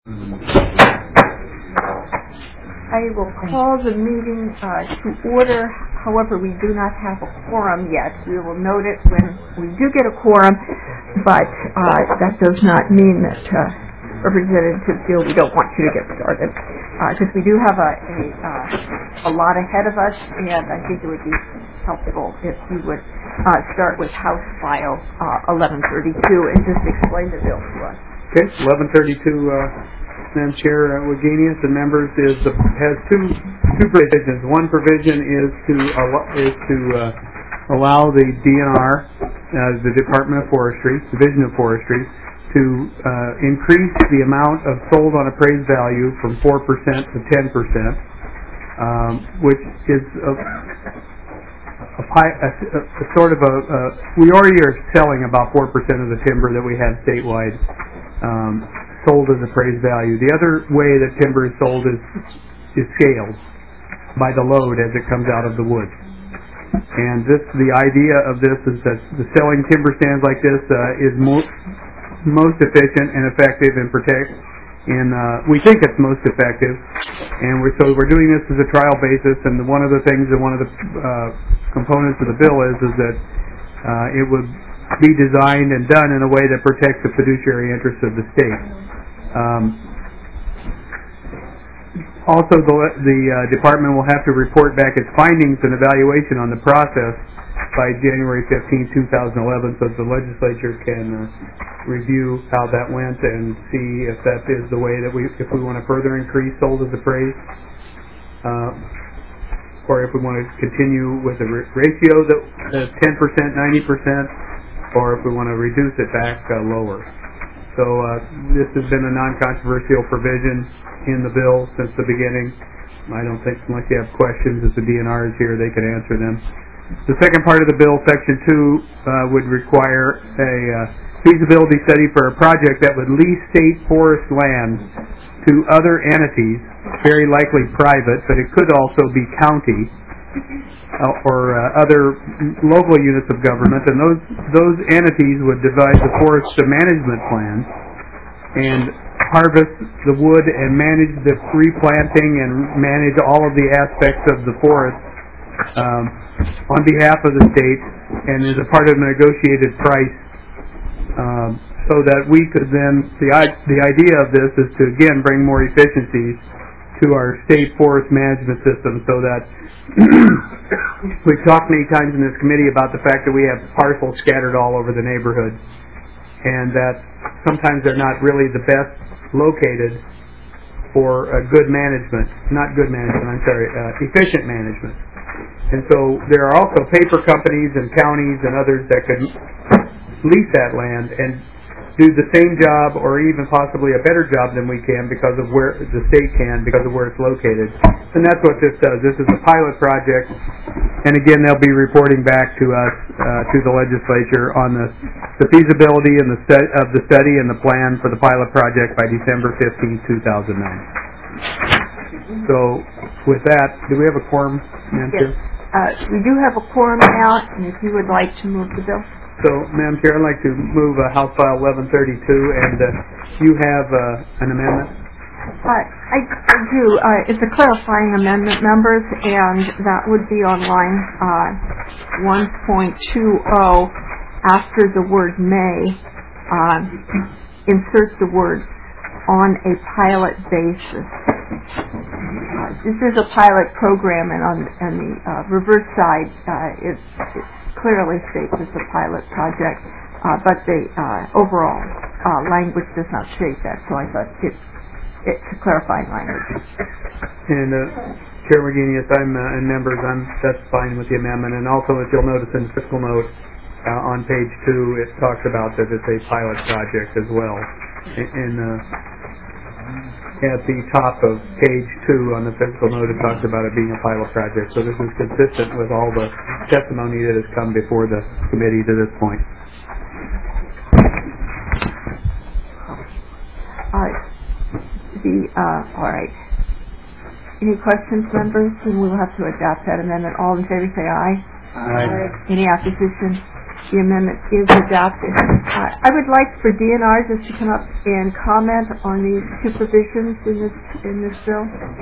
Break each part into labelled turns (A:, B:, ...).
A: I will call the meeting to order. However, we do not have a quorum yet. We will note it when we do get a quorum, but that does not mean that Representative Gill, we don't want you to get started, because we do have a lot ahead of us, and I think it would be helpful if you would start with House File 1132 and just explain the bill to us.
B: Okay, 1132. Madam Chair, Wagenius and members has two provisions. One provision is to allow the DNR, the Department of Forestry, Division of Forestry, to increase the amount of sold on appraised value from 4% to 10%, which is we already are selling about 4% of the timber that we have statewide sold as appraised value. The other way that timber is sold is scaled by the load as it comes out of the woods. And the idea of this is that the selling timber stands like this is most efficient and effective and we think it's most effective. And we're doing this as a trial basis. And one of the components of the bill is that it would be designed and done in a way that protects the fiduciary interests of the state. Also, the department will have to report back its findings and evaluation on the process by January 15, 2011, so that the legislature can review how that went and see if that is the way that if we want to further increase sold as appraised, or if we want to continue with the ratio that 10%, 90%, or if we want to reduce it back lower. So this has been a non-controversial provision in the bill since the beginning. I don't think, unless you have questions, if the DNR is here, they can answer them. The second part of the bill, Section 2, would require a feasibility study for a project that would lease state forest land to other entities, very likely private, but it could also be county or other local units of government, and those entities would devise a forest management plan and harvest the wood and manage the replanting and manage all of the aspects of the forest on behalf of the state, and as a part of a negotiated price, so that we could then, the idea of this is to again bring more efficiencies to our state forest management system, so that we've talked many times in this committee about the fact that we have parcels scattered all over the neighborhood, and that sometimes they're not really the best located for efficient management. And so there are also paper companies and counties and others that could lease that land and do the same job or even possibly a better job than we can because of where the state can, because of where it's located. And that's what this does. This is a pilot project, and again they'll be reporting back to us, to the legislature, on the feasibility and of the study and the plan for the pilot project by December 15, 2009. So with that, do we have a quorum, Madam Chair?
A: We do have a quorum now, and if you would like to move the bill.
B: So, Madam Chair, I'd like to move House File 1132, and you have an amendment?
A: I do. It's a clarifying amendment, members, and that would be on line 1.20. After the word may, insert the word on a pilot basis. This is a pilot program, and on the reverse side, it clearly states it's a pilot project, but the overall language does not state that, so I thought it's a clarifying language.
B: And Chair Wagenius, and members, that's fine with the amendment, and also if you'll notice in the fiscal note on page 2, it talks about that it's a pilot project as well. At the top of page 2 on the fiscal note, it talks about it being a pilot project. So this is consistent with all the testimony that has come before the committee to this point.
A: All right. Any questions, members? And we'll have to adopt that amendment. All in favor say aye.
B: Aye.
A: Any opposition? The amendment is adopted. I would like for DNR just to come up and comment on these two provisions in this bill.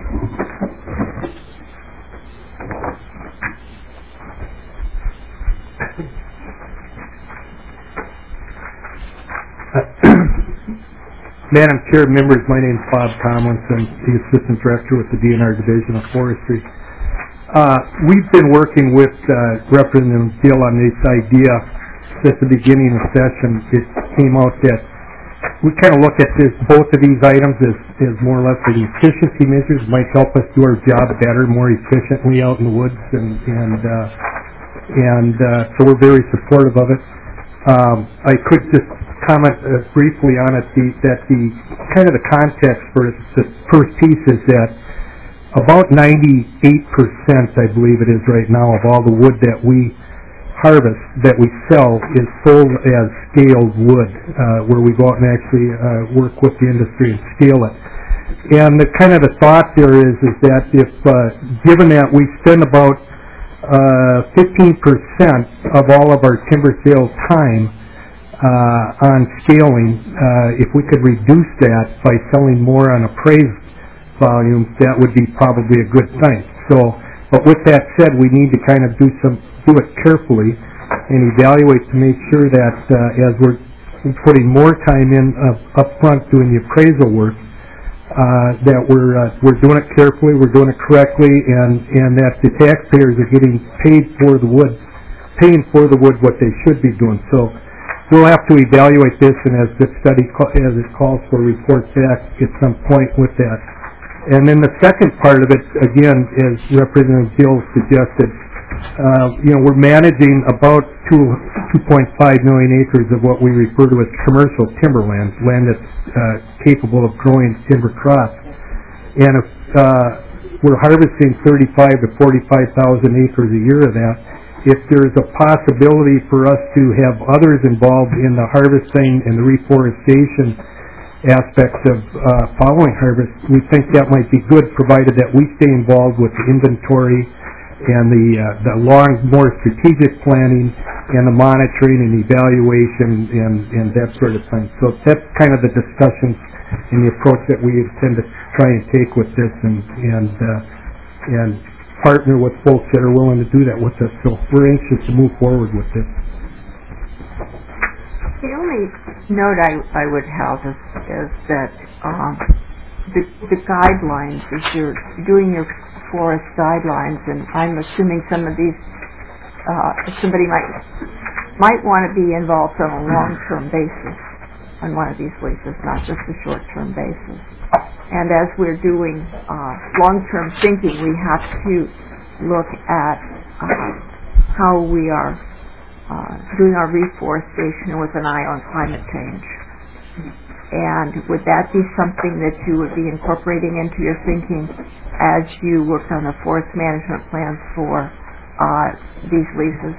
C: Madam Chair, members, my name is Bob Tomlinson, the Assistant Director with the DNR Division of Forestry. We've been working with Representative Gill on this idea since the beginning of the session. It came out that we kind of look at both of these items as more or less the efficiency measures might help us do our job better, more efficiently out in the woods, and so we're very supportive of it. I could just comment briefly on it that the kind of the context for the first piece is that about 98%, I believe it is right now, of all the wood that we harvest, that we sell, is sold as scaled wood, where we go out and actually work with the industry and scale it. And the kind of the thought there is that if, given that we spend about 15% of all of our timber sales time on scaling, if we could reduce that by selling more on appraised volumes, that would be probably a good thing. So, but with that said, we need to kind of do it carefully and evaluate to make sure that as we're putting more time in up front doing the appraisal work, that we're doing it carefully, we're doing it correctly, and that the taxpayers are getting paid for the wood, paying for the wood what they should be doing. So we'll have to evaluate this, and as this study, as it calls for, report back at some point with that. And then the second part of it, again, as Representative Gill suggested, we're managing about 2.5 million acres of what we refer to as commercial timberland, land that's capable of growing timber crops. And if we're harvesting 35 to 45,000 acres a year of that, if there's a possibility for us to have others involved in the harvesting and the reforestation aspects of following harvest, we think that might be good, provided that we stay involved with the inventory and the long, more strategic planning and the monitoring and evaluation and that sort of thing. So that's kind of the discussion and the approach that we intend to try and take with this, and partner with folks that are willing to do that with us. So we're anxious to move forward with this.
A: The only note I would have is that the guidelines, as you're doing your forest guidelines, and I'm assuming some of these, somebody might want to be involved on a long-term basis on one of these leases, not just a short-term basis. And as we're doing long-term thinking, we have to look at how we are doing our reforestation with an eye on climate change. And would that be something that you would be incorporating into your thinking as you work on the forest management plans for these leases?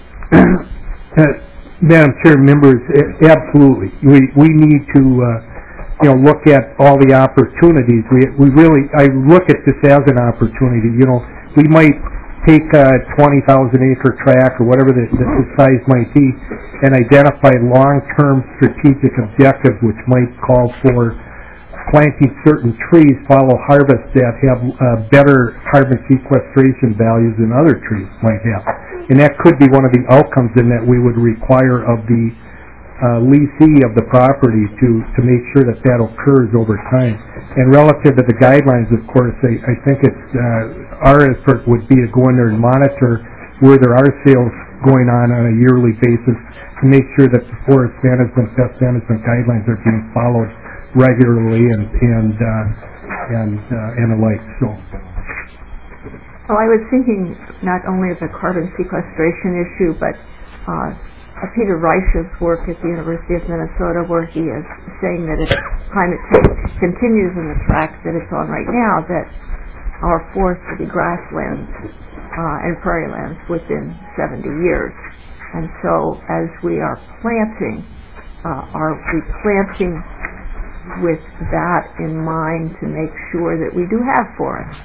C: Madam Chair, members, absolutely. We need to look at all the opportunities. I look at this as an opportunity. We might take a 20,000 acre tract or whatever the size might be and identify long-term strategic objectives which might call for planting certain trees, follow harvest that have better carbon sequestration values than other trees might have. And that could be one of the outcomes in that we would require of the leasee of the property to make sure that occurs over time. And relative to the guidelines, of course, I think it's our effort would be to go in there and monitor where there are sales going on a yearly basis to make sure that the forest management, pest management guidelines are being followed regularly and the like. So.
A: Well, I was thinking not only of the carbon sequestration issue, but Peter Reich's work at the University of Minnesota, where he is saying that if climate change continues in the track that it's on right now, that our forests will be grasslands and prairie lands within 70 years. And so as we are planting, are we planting with that in mind to make sure that we do have forests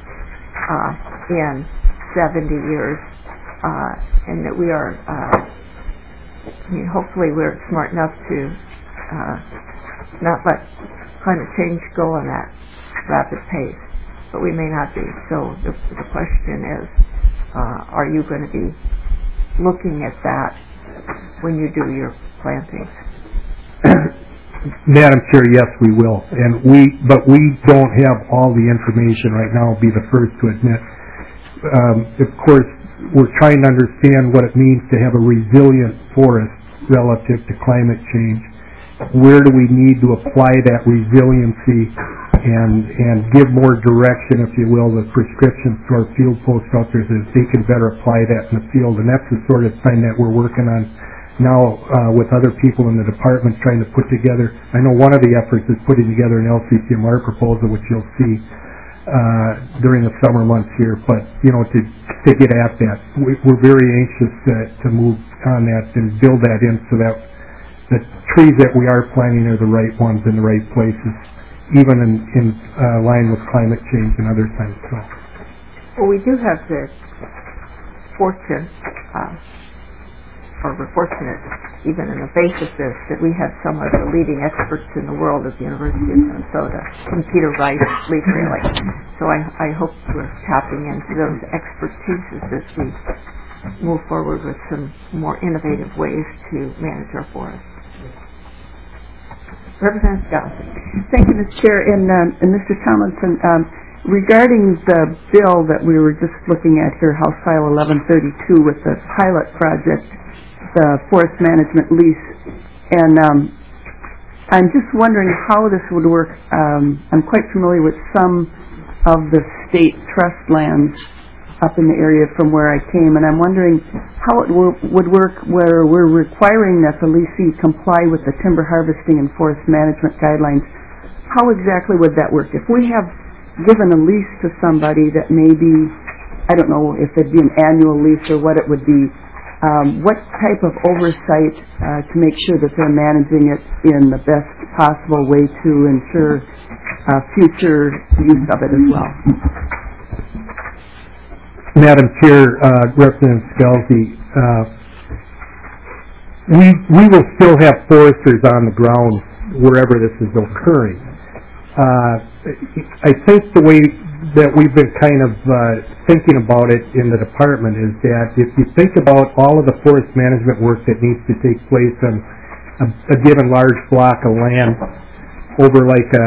A: in 70 years and that we are hopefully we're smart enough to not let climate change go on that rapid pace, but we may not be. So the question is, are you going to be looking at that when you do your plantings?
C: Madam Chair, yes, we will, but we don't have all the information right now. I'll be the first to admit. Of course, we're trying to understand what it means to have a resilient forest relative to climate change. Where do we need to apply that resiliency and give more direction, if you will, the prescriptions to our field post officers so that they can better apply that in the field. And that's the sort of thing that we're working on now with other people in the department trying to put together. I know one of the efforts is putting together an LCCMR proposal, which you'll see during the summer months here. But, to get at that, we're very anxious to move on that and build that in so that the trees that we are planting are the right ones in the right places, even in line with climate change and other things. So.
A: Well, we do have the fortune, or we're fortunate, even in the face of this, that we have some of the leading experts in the world at the University of Minnesota, from Peter Rice, leaf railing. So I hope we're tapping into those expertises as we move forward with some more innovative ways to manage our forests. Representative Johnson.
D: Thank you, Mr. Chair. And Mr. Tomlinson, regarding the bill that we were just looking at here, House File 1132, with the pilot project, the forest management lease, and I'm just wondering how this would work. I'm quite familiar with some of the state trust lands up in the area from where I came, and I'm wondering how it would work where we're requiring that the leasee comply with the timber harvesting and forest management guidelines. How exactly would that work? If we have given a lease to somebody that maybe, I don't know if it'd be an annual lease or what it would be, what type of oversight to make sure that they're managing it in the best possible way to ensure future use of it as well?
C: Madam Chair, Representative Scalzi, we will still have foresters on the ground wherever this is occurring. I think the way that we've been kind of thinking about it in the department is that if you think about all of the forest management work that needs to take place on a given large block of land over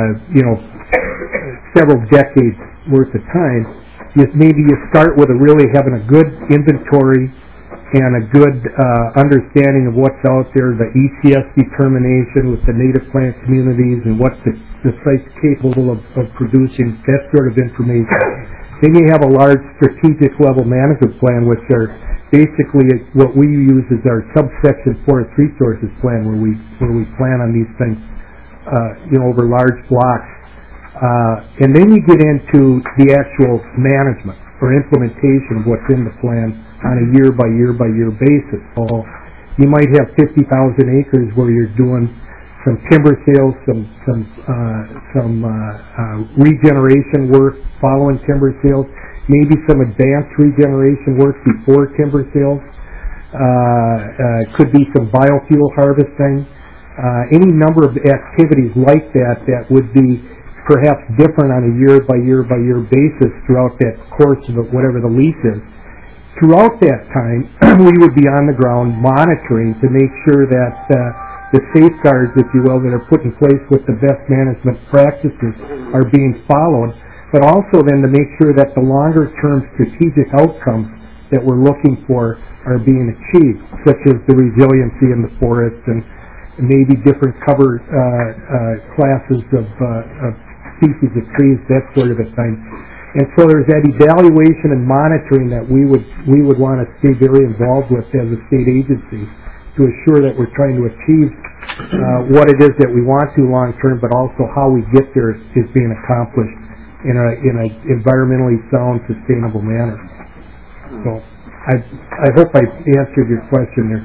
C: several decades worth of time, maybe you start with really having a good inventory and a good understanding of what's out there, the ECS determination with the native plant communities and what the site's capable of producing, that sort of information. Then you have a large strategic level management plan, which are basically what we use as our subsection forest resources plan, where we plan on these things over large blocks. And then you get into the actual management or implementation of what's in the plan on a year by year basis. So you might have 50,000 acres where you're doing some timber sales, some regeneration work following timber sales, maybe some advanced regeneration work before timber sales. Could be some biofuel harvesting. Any number of activities like that would be perhaps different on a year by year basis throughout that course of whatever the lease is. Throughout that time, we would be on the ground monitoring to make sure that the safeguards, if you will, that are put in place with the best management practices are being followed, but also then to make sure that the longer-term strategic outcomes that we're looking for are being achieved, such as the resiliency in the forest and maybe different cover classes of species of trees, that sort of a thing. And so there's that evaluation and monitoring that we would want to stay very involved with as a state agency to assure that we're trying to achieve what it is that we want to long term, but also how we get there is being accomplished in an environmentally sound, sustainable manner. So I hope I answered your question there.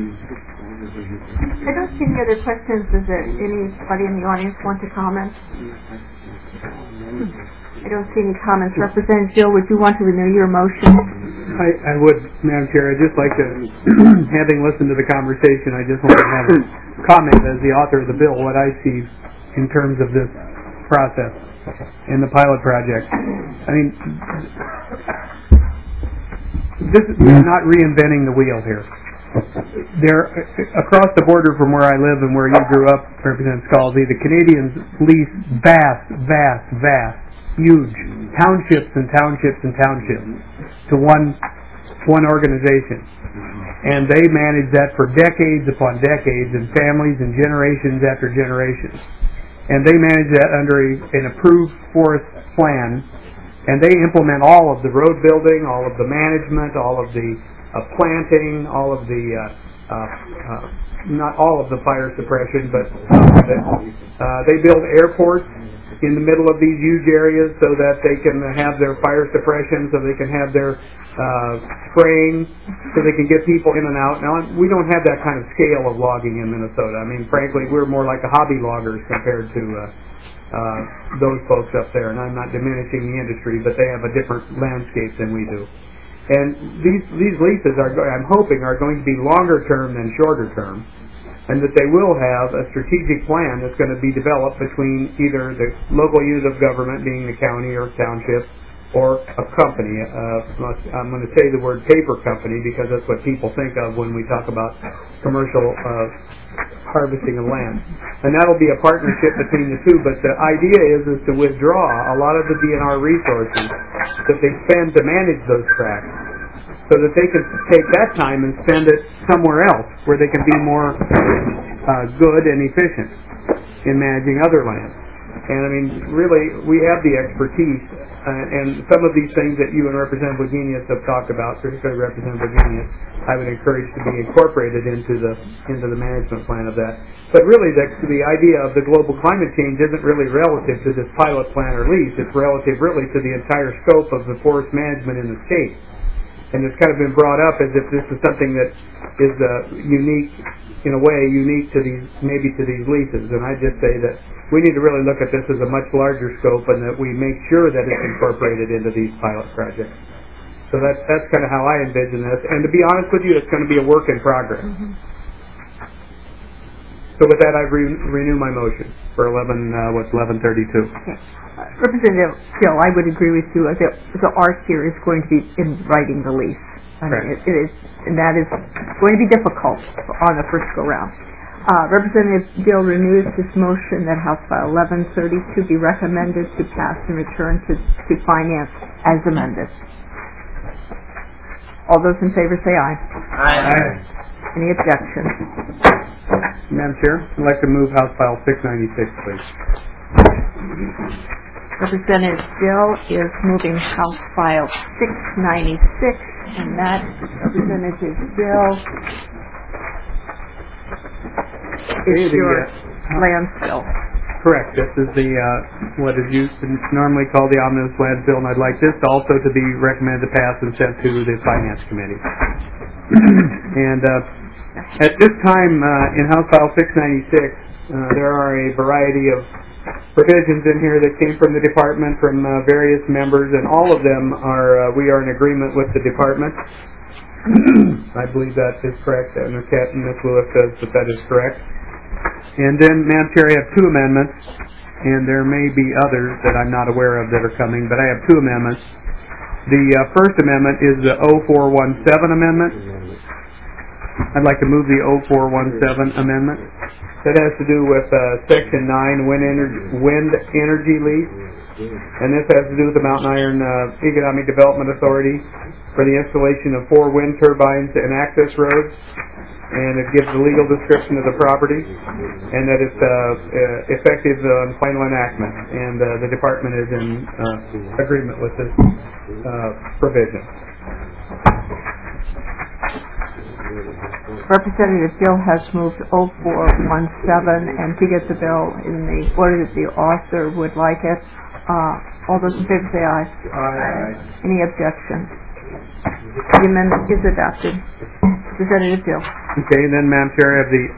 A: I don't see any other questions. Does anybody in the audience want to comment? I don't see any comments. Representative Gill, would you want to renew your motion?
B: I would, Madam Chair, I'd just like to, having listened to the conversation, I just want to have a comment as the author of the bill, what I see in terms of this process in the pilot project. I mean, we're not reinventing the wheel here. There, across the border from where I live and where you grew up, Representative Scalzi, the Canadians lease vast, huge townships and townships and townships to one organization. And they manage that for decades upon decades, and families and generations after generations. And they manage that under an approved forest plan, and they implement all of the road building, all of the management, all of the planting, all of the not all of the fire suppression, but some of it. They build airports in the middle of these huge areas so that they can have their fire suppression, so they can have their spraying, so they can get people in and out. Now, we don't have that kind of scale of logging in Minnesota. I mean, frankly, we're more like a hobby loggers compared to those folks up there. And I'm not diminishing the industry, but they have a different landscape than we do. And these leases I'm hoping are going to be longer term than shorter term, and that they will have a strategic plan that's going to be developed between either the local unit of government, being the county or township, or a company. I'm going to say the word paper company because that's what people think of when we talk about commercial harvesting of land. And that'll be a partnership between the two, but the idea is to withdraw a lot of the DNR resources that they spend to manage those tracts, so that they can take that time and spend it somewhere else where they can be more good and efficient in managing other land. And I mean, really, we have the expertise, and some of these things that you and Representative Wagenius have talked about, particularly Representative Wagenius, I would encourage to be incorporated into the management plan of that. But really, the idea of the global climate change isn't really relative to this pilot plan or lease. It's relative really to the entire scope of the forest management in the state. And it's kind of been brought up as if this is something that is unique, in a way, unique to these leases. And I just say that we need to really look at this as a much larger scope, and that we make sure that it's incorporated into these pilot projects. So that's kind of how I envision this. And to be honest with you, it's going to be a work in progress. Mm-hmm. So with that, I renew my motion for 1132.
A: Okay. Representative Gill, I would agree with you. The art here is going to be in writing the lease. I mean, it is, and that is going to be difficult on the first go round. Representative Gill renews his motion that House File 1132 be recommended to pass and return to finance as amended. All those in favor say aye.
B: Aye.
A: Any objections?
B: Madam Chair, I'd like to move House File 696, please.
A: Representative Gill is moving House File 696, and that Representative Gill is your landfill.
B: Correct. This is the what is used to normally called the omnibus landfill, and I'd like this also to be recommended to pass and sent to the Finance Committee. And at this time, in House File 696, there are a variety of provisions in here that came from the department, from various members, and all of them we are in agreement with the department. I believe that is correct, and Ms. Lewis says that is correct. And then, Madam Chair, I have two amendments, and there may be others that I'm not aware of that are coming, but I have two amendments. The first amendment is the 0417 amendment. I'd like to move the 0417 amendment. That has to do with Section 9, wind energy lease. And this has to do with the Mountain Iron Economic Development Authority for the installation of 4 wind turbines and access roads. And it gives the legal description of the property, and that it's effective on final enactment. And the department is in agreement with this provision.
A: Representative Gill has moved 0417, and to get the bill in the order that the author would like it. All those in favor say aye.
B: Aye.
A: Any objections? The amendment is adopted. Representative Gill.
B: Okay, and then, Madam Chair, I have the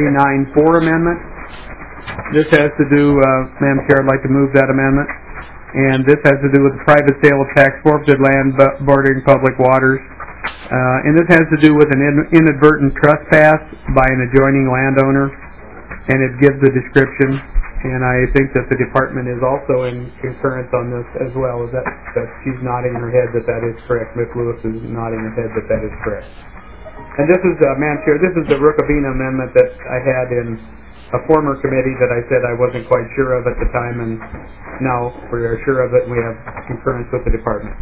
B: 0394 amendment. This has to do, Madam Chair, I'd like to move that amendment. And this has to do with the private sale of tax forfeited land bordering public waters. And this has to do with an inadvertent trespass by an adjoining landowner, and it gives the description. And I think that the department is also in concurrence on this as well. That she's nodding her head that is correct. Ms. Lewis is nodding her head that is correct. And this is, Madam Chair, this is the Rukabina amendment that I had in a former committee that I said I wasn't quite sure of at the time, and now we are sure of it, and we have concurrence with the department.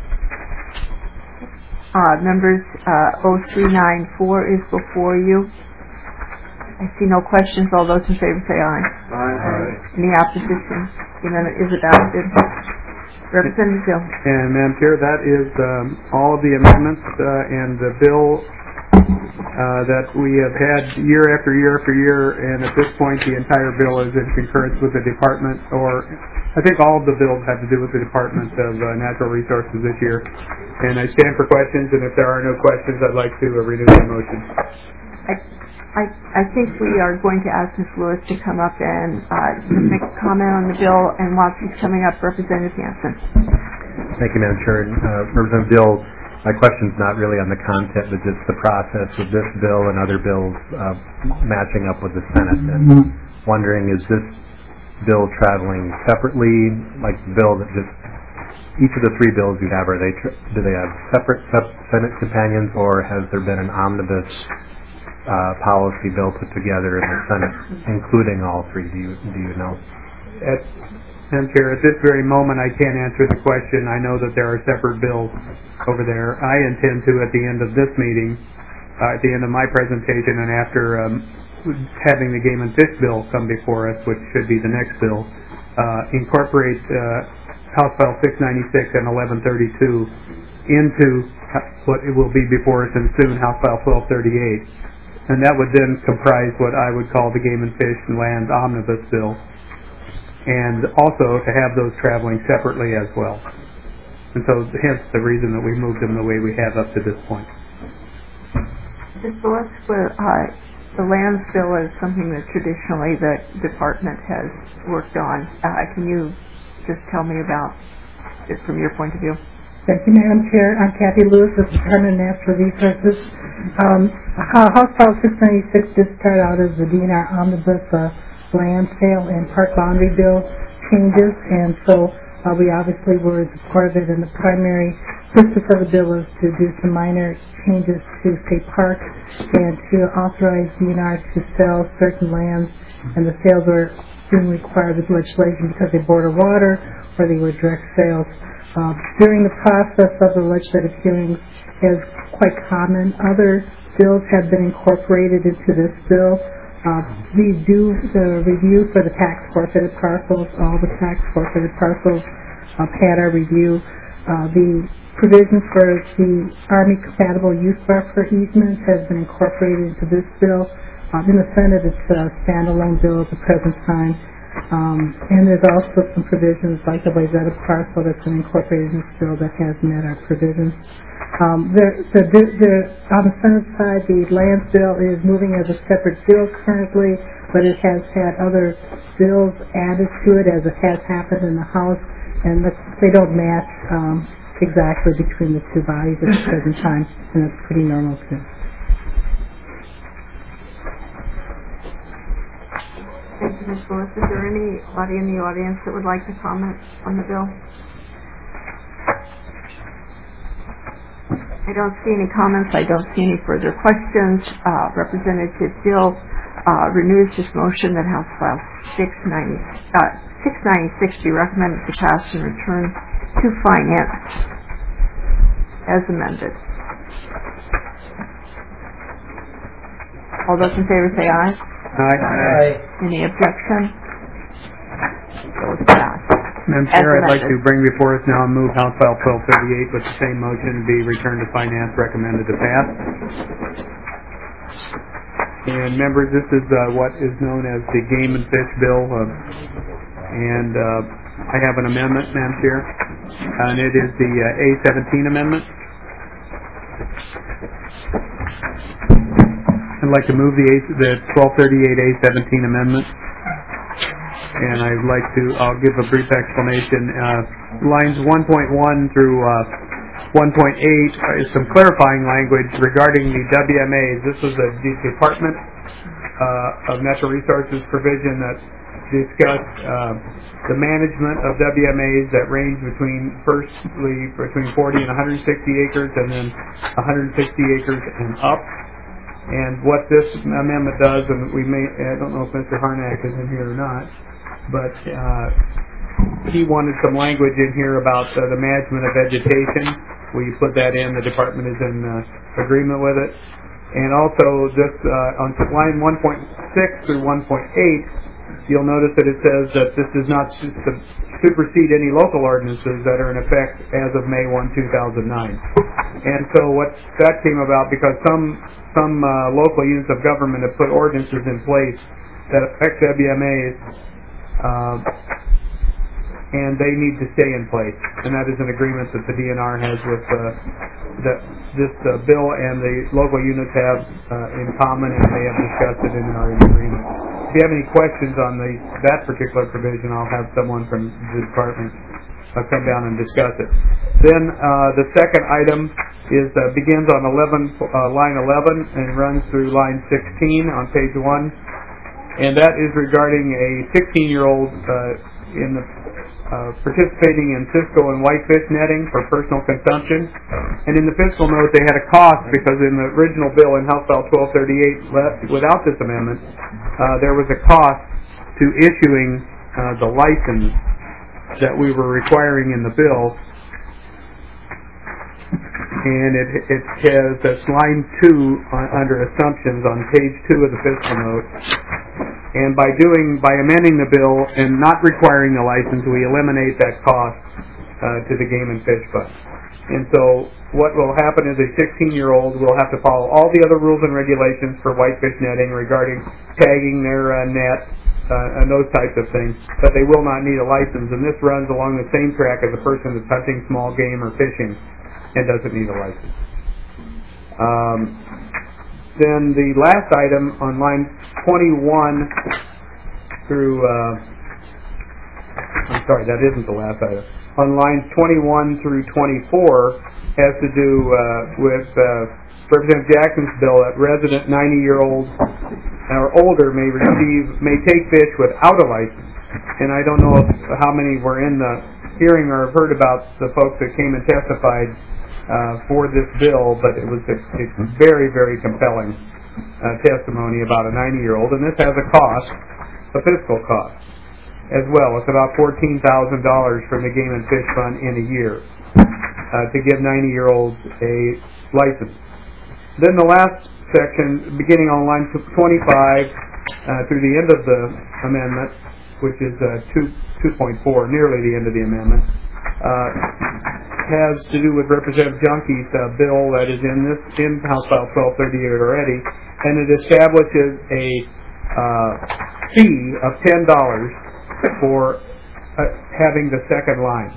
A: Members, 0394 is before you. I see no questions. All those in favor say aye.
E: Aye.
A: Any opposition? The amendment is adopted. Representative Gill.
B: And Madam Chair, that is all of the amendments and the bill that we have had year after year after year, and at this point the entire bill is in concurrence with the department, or I think all of the bills have to do with the Department of Natural Resources this year. And I stand for questions, and if there are no questions, I'd like to renew the motion.
A: I think we are going to ask Ms. Lewis to come up and make a comment on the bill, and while she's coming up, Representative Hansen.
F: Thank you, Madam Chair. Representative Gill, my question's not really on the content, but just the process of this bill and other bills matching up with the Senate. And wondering, is this bill traveling separately, like the bill that just each of the three bills you have, do they have separate Senate companions, or has there been an omnibus policy bill put together in the Senate, including all three? Do you know?
B: Madam Chair, at this very moment, I can't answer the question. I know that there are separate bills over there. I intend to, at the end of this meeting, at the end of my presentation, and after having the Game and Fish bill come before us, which should be the next bill, incorporate House File 696 and 1132 into what it will be before us and soon House File 1238. And that would then comprise what I would call the Game and Fish and Land Omnibus Bill, and also to have those traveling separately as well. And so hence the reason that we moved them the way we have up to this point.
A: Ms. Lewis, the lands bill is something that traditionally the department has worked on. Can you just tell me about it from your point of view?
G: Thank you, Madam Chair. I'm Kathy Lewis with the Department of Natural Resources. House File 696 did start out as the DNR Omnibus land sale and park boundary bill changes, and so we obviously were in support of it, and the primary purpose of the bill is to do some minor changes to state parks and to authorize DNR to sell certain lands, and the sales are being required with legislation because they border water or they were direct sales. During the process of the legislative hearings, as quite common, other bills have been incorporated into this bill. We do the review for the tax forfeited parcels. All the tax forfeited parcels had our review. The provisions for the Army compatible use buffer easements has been incorporated into this bill. In the Senate, it's a standalone bill at the present time. And there's also some provisions like the Wayzata parcel that's been incorporated in this bill that has met our provisions. On the Senate side, the lands bill is moving as a separate bill currently, but it has had other bills added to it as it has happened in the House, and they don't match exactly between the two bodies at the present time, and that's pretty normal too.
A: Thank you, Ms. Lewis. Is there anybody in the audience that would like to comment on the bill? I don't see any comments. I don't see any further questions. Representative Gill renews his motion that House File 696 be recommended to pass and return to Finance as amended. All those in favor say aye.
B: Aye.
A: Any objection? Bill is passed.
B: Madam Chair, I'd like to bring before us now and move House File 1238 with the same motion be returned to Finance, recommended to pass. And members, this is what is known as the Game and Fish Bill, and I have an amendment, Madam Chair, and it is the A17 amendment. I'd like to move the 1238 A17 amendment. and I'll give a brief explanation. Lines 1.1 through 1.8 is some clarifying language regarding the WMAs. This was the Department of Natural Resources provision that discussed the management of WMAs that range between 40 and 160 acres and then 160 acres and up. And what this amendment does, and I don't know if Mr. Harnack is in here or not, but he wanted some language in here about the management of vegetation. We put that in. The department is in agreement with it. And also, this on line 1.6 through 1.8, you'll notice that it says that this does not supersede any local ordinances that are in effect as of May 1, 2009. And so what that came about because some local units of government have put ordinances in place that affect WMAs, and they need to stay in place. And that is an agreement that the DNR has with this bill and the local units have in common, and they have discussed it in our agreement. If you have any questions on that particular provision, I'll have someone from the department come down and discuss it. Then the second item begins on line 11 and runs through line 16 on page 1, and that is regarding a 16-year-old participating in fiscal and whitefish netting for personal consumption. And in the fiscal note, they had a cost because in the original bill in House Bill 1238, without this amendment, there was a cost to issuing the license that we were requiring in the bill. And it has that's line 2 under assumptions on page 2 of the fiscal note. And by amending the bill and not requiring the license, we eliminate that cost to the Game and Fish Fund. And so what will happen is a 16-year-old will have to follow all the other rules and regulations for whitefish netting regarding tagging their net and those types of things, but they will not need a license. And this runs along the same track as a person that's hunting small game or fishing and doesn't need a license. Then the last item on line 21 through, I'm sorry, that isn't the last item. On lines 21 through 24 has to do with Representative Jackson's bill that resident 90-year-old or older may take fish without a license. And I don't know how many were in the hearing or have heard about the folks that came and testified for this bill, but it's very, very compelling testimony about a 90-year-old, and this has a cost, a fiscal cost, as well. It's about $14,000 from the Game and Fish Fund in a year to give 90-year-olds a license. Then the last section, beginning on line 25 through the end of the amendment, which is 2.4, nearly the end of the amendment, has to do with Representative Junke's bill that is in House File 1238 already, and it establishes a fee of $10 for having the second line.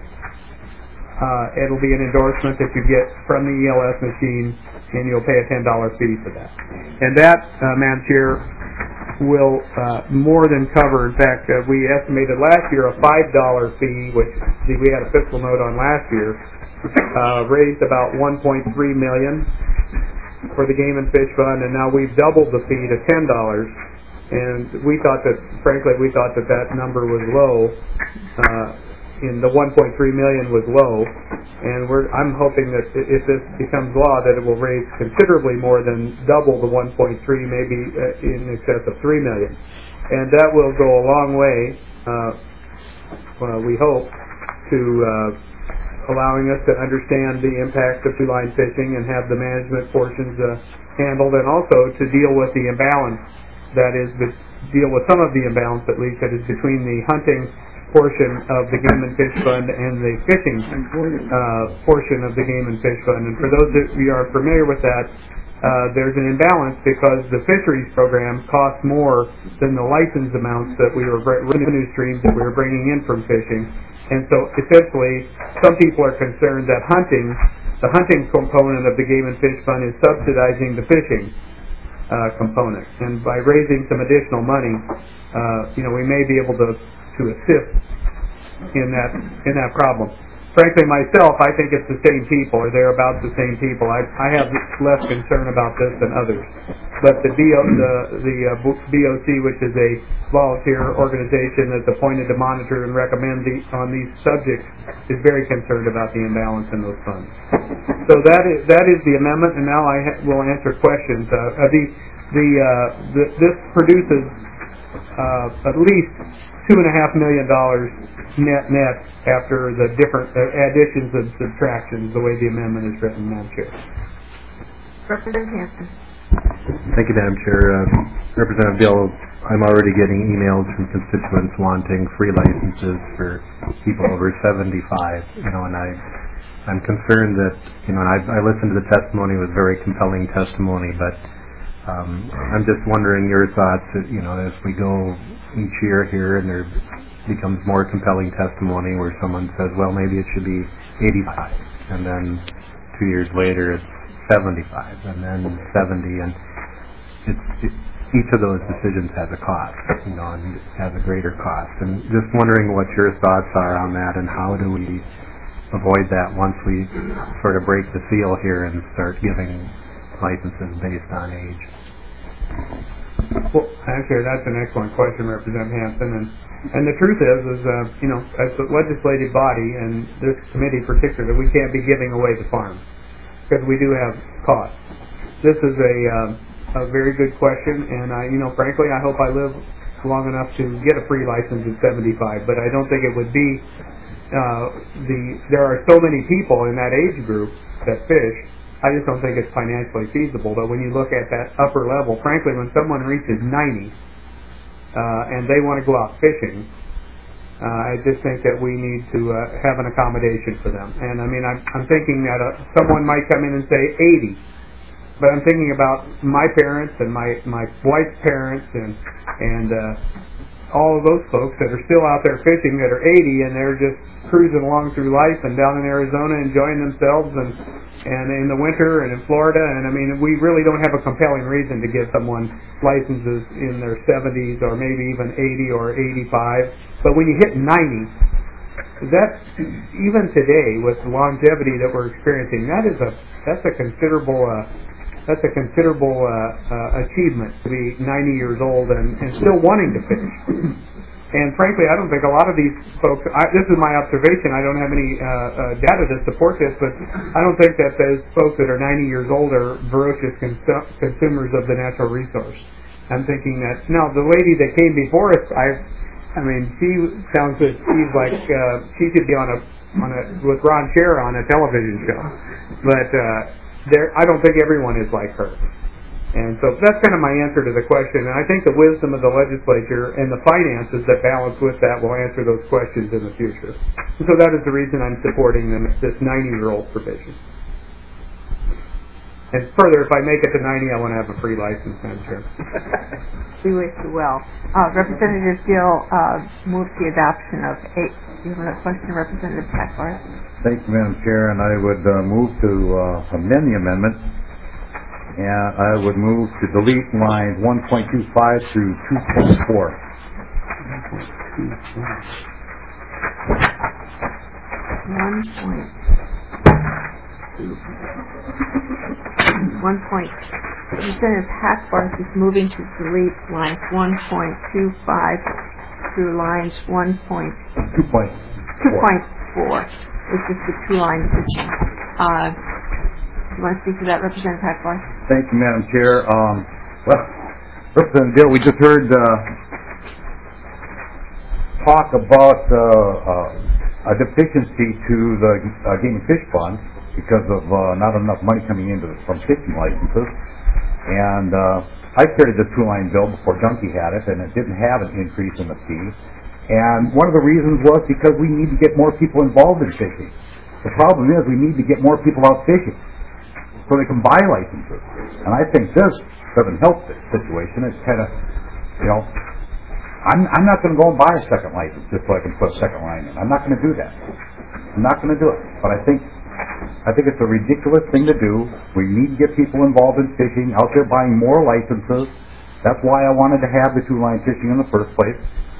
B: It'll be an endorsement that you get from the ELS machine, and you'll pay a $10 fee for that. And that, Madam Chair, will more than cover. In fact, we estimated last year a $5 fee, which we had a fiscal note on last year, raised about $1.3 million for the Game and Fish Fund, and now we've doubled the fee to $10. And we thought that that number was low. In the 1.3 million was low, and I'm hoping that if this becomes law, that it will raise considerably more than double the 1.3, maybe in excess of 3 million, and that will go a long way. We hope to allowing us to understand the impact of two-line fishing and have the management portions handled, and also to deal with the imbalance deal with some of the imbalance at least that is between the hunting portion of the Game and Fish Fund and the fishing portion of the Game and Fish Fund. And for those that you are familiar with that, there's an imbalance because the fisheries program costs more than the license amounts that revenue streams that we were bringing in from fishing. And so essentially, some people are concerned that the hunting component of the Game and Fish Fund is subsidizing the fishing. component. And by raising some additional money, we may be able to assist in that problem. Frankly, myself, I think it's the same people, or they're about the same people. I have less concern about this than others. But the BOC, which is a volunteer organization that's appointed to monitor and recommend on these subjects, is very concerned about the imbalance in those funds. So that is the amendment, and now I will answer questions. This produces at least $2.5 million net after the different additions and subtractions, the way the amendment is written, Madam Chair.
A: Representative Hanson.
F: Thank you, Madam Chair. Representative Dill, I'm already getting emails from constituents wanting free licenses for people over 75, and I'm concerned that, I listened to the testimony. It was very compelling testimony, but I'm just wondering your thoughts, as we go each year here and there becomes more compelling testimony where someone says, well, maybe it should be 85, and then 2 years later it's 75, and then 70, and each of those decisions has a cost, and has a greater cost. And just wondering what your thoughts are on that, and how do we avoid that once we sort of break the seal here and start giving licenses based on age?
B: Well, actually, that's an excellent question, Representative Hanson. And the truth is, as the legislative body and this committee in particular, we can't be giving away the farm because we do have costs. This is a very good question, and frankly, I hope I live long enough to get a free license at 75. But I don't think it would be there are so many people in that age group that fish. I just don't think it's financially feasible. But when you look at that upper level, frankly, when someone reaches 90 and they want to go out fishing, I just think that we need to have an accommodation for them. And I'm thinking that someone might come in and say 80, but I'm thinking about my parents and my wife's parents and all of those folks that are still out there fishing that are 80 and they're just cruising along through life and down in Arizona enjoying themselves and in the winter and in Florida. And we really don't have a compelling reason to give someone licenses in their 70s or maybe even 80 or 85. But when you hit 90, that's even today with the longevity that we're experiencing, that's a considerable achievement to be 90 years old and still wanting to fish. And frankly, I don't think a lot of these folks, this is my observation, I don't have any data to support this, but I don't think that those folks that are 90 years old are voracious consumers of the natural resource. I'm thinking that, now the lady that came before us, she sounds like she's like, she should be with Ron Scherer on a television show. But I don't think everyone is like her. And so that's kind of my answer to the question. And I think the wisdom of the legislature and the finances that balance with that will answer those questions in the future. And so that is the reason I'm supporting this 90-year-old provision. And further, if I make it to 90, I want to have a free license, Madam Chair.
A: We wish you well. Representative Gill moves the adoption of 8. You have a question, Representative Packard?
E: Thank you, Madam Chair. And I would move to amend the amendment. And I would move to delete lines 1.25 through 2.4. 1.25.
A: 1. Representative Hackbarth is moving to delete lines 1.25 through lines 2.4. It's just the 2 lines. You want to speak to that, Representative Hackbarth?
E: Thank you, Madam Chair. Representative Dill, we just heard talk about a deficiency to the Game and Fish Fund because of not enough money coming in from fishing licenses. And I carried the 2-line bill before Junkie had it, and it didn't have an increase in the fee. And one of the reasons was because we need to get more people involved in fishing. The problem is we need to get more people out fishing so they can buy licenses. And I think this doesn't help this situation. It's kind of, I'm not going to go and buy a second license just so I can put a second line in. I'm not going to do that. I'm not going to do it. But I think I think it's a ridiculous thing to do. We need to get people involved in fishing, out there buying more licenses. That's why I wanted to have the two-line fishing in the first place.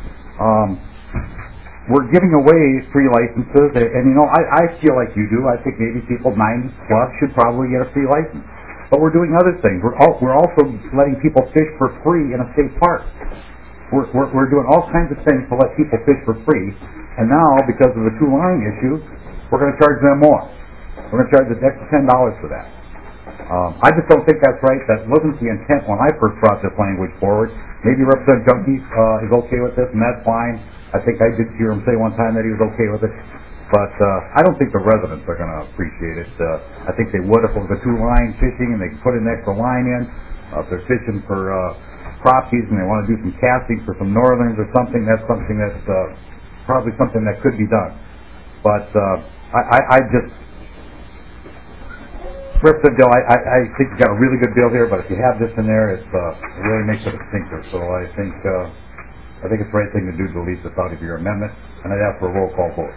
E: We're giving away free licenses, and you know, I feel like you do. I think maybe people 90 plus should probably get a free license. But we're doing other things. We're also letting people fish for free in a state park. We're doing all kinds of things to let people fish for free. And now, because of the two-line issue, we're going to charge them more. We're going to charge an extra $10 for that. I just don't think that's right. That wasn't the intent when I first brought this language forward. Maybe Representative Junkie is okay with this, and that's fine. I think I did hear him say one time that he was okay with it. But I don't think the residents are going to appreciate it. I think they would if it was a two-line fishing and they could put an extra line in. If they're fishing for crappies and they want to do some casting for some northerns or something, that's something that's probably something that could be done. But I just... Representative Dill, I think you've got a really good bill here, but if you have this in there, it really makes it a stinker. So I think it's the right thing to do to delete this out of your amendment, and I'd ask for a roll call vote.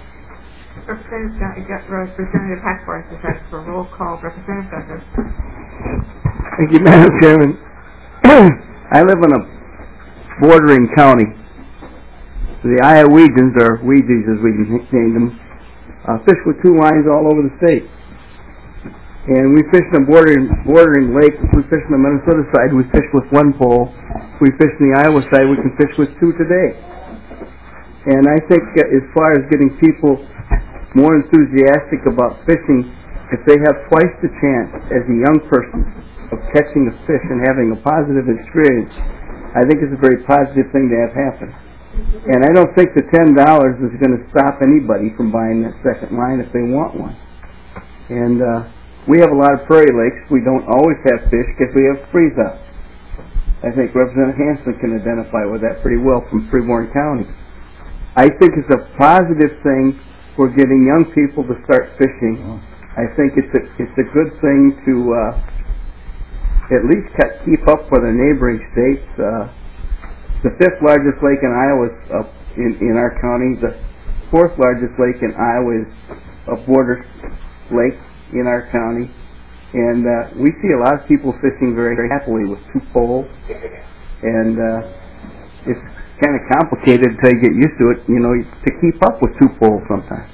A: Representative Hackworth is asked for a roll call. Representative Douglas.
H: Thank you, Madam Chairman. I live in a bordering county. The Iowegians, or Ouija's as we name them, fish with two lines all over the state. And we fish in a bordering lake. We fish on the Minnesota side. We fish with one pole. We fish on the Iowa side. We can fish with two today. And I think as far as getting people more enthusiastic about fishing, if they have twice the chance as a young person of catching a fish and having a positive experience, I think it's a very positive thing to have happen. And I don't think the $10 is going to stop anybody from buying that second line if they want one. And we have a lot of prairie lakes. We don't always have fish because we have freeze-ups. I think Representative Hansen can identify with that pretty well from Freeborn County. I think it's a positive thing for getting young people to start fishing. I think it's a good thing to at least keep up with the neighboring states. The fifth largest lake in Iowa is up in our county. The fourth largest lake in Iowa is a border lake in our county, and we see a lot of people fishing very, very happily with two poles, and it's kind of complicated until you get used to it, you know, to keep up with two poles sometimes.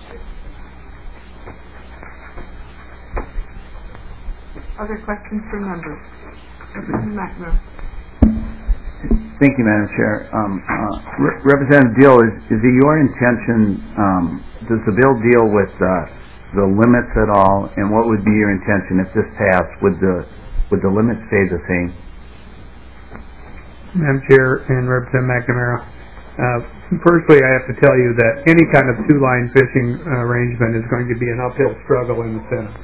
A: Other questions from members? Representative McNamara.
H: Thank you, Madam Chair. Representative Dill, is it your intention, does the bill deal with the limits at all, and what would be your intention if this passed? Would the limits stay the same?
B: Madam Chair and Representative McNamara, firstly, I have to tell you that any kind of two-line fishing arrangement is going to be an uphill struggle in the Senate.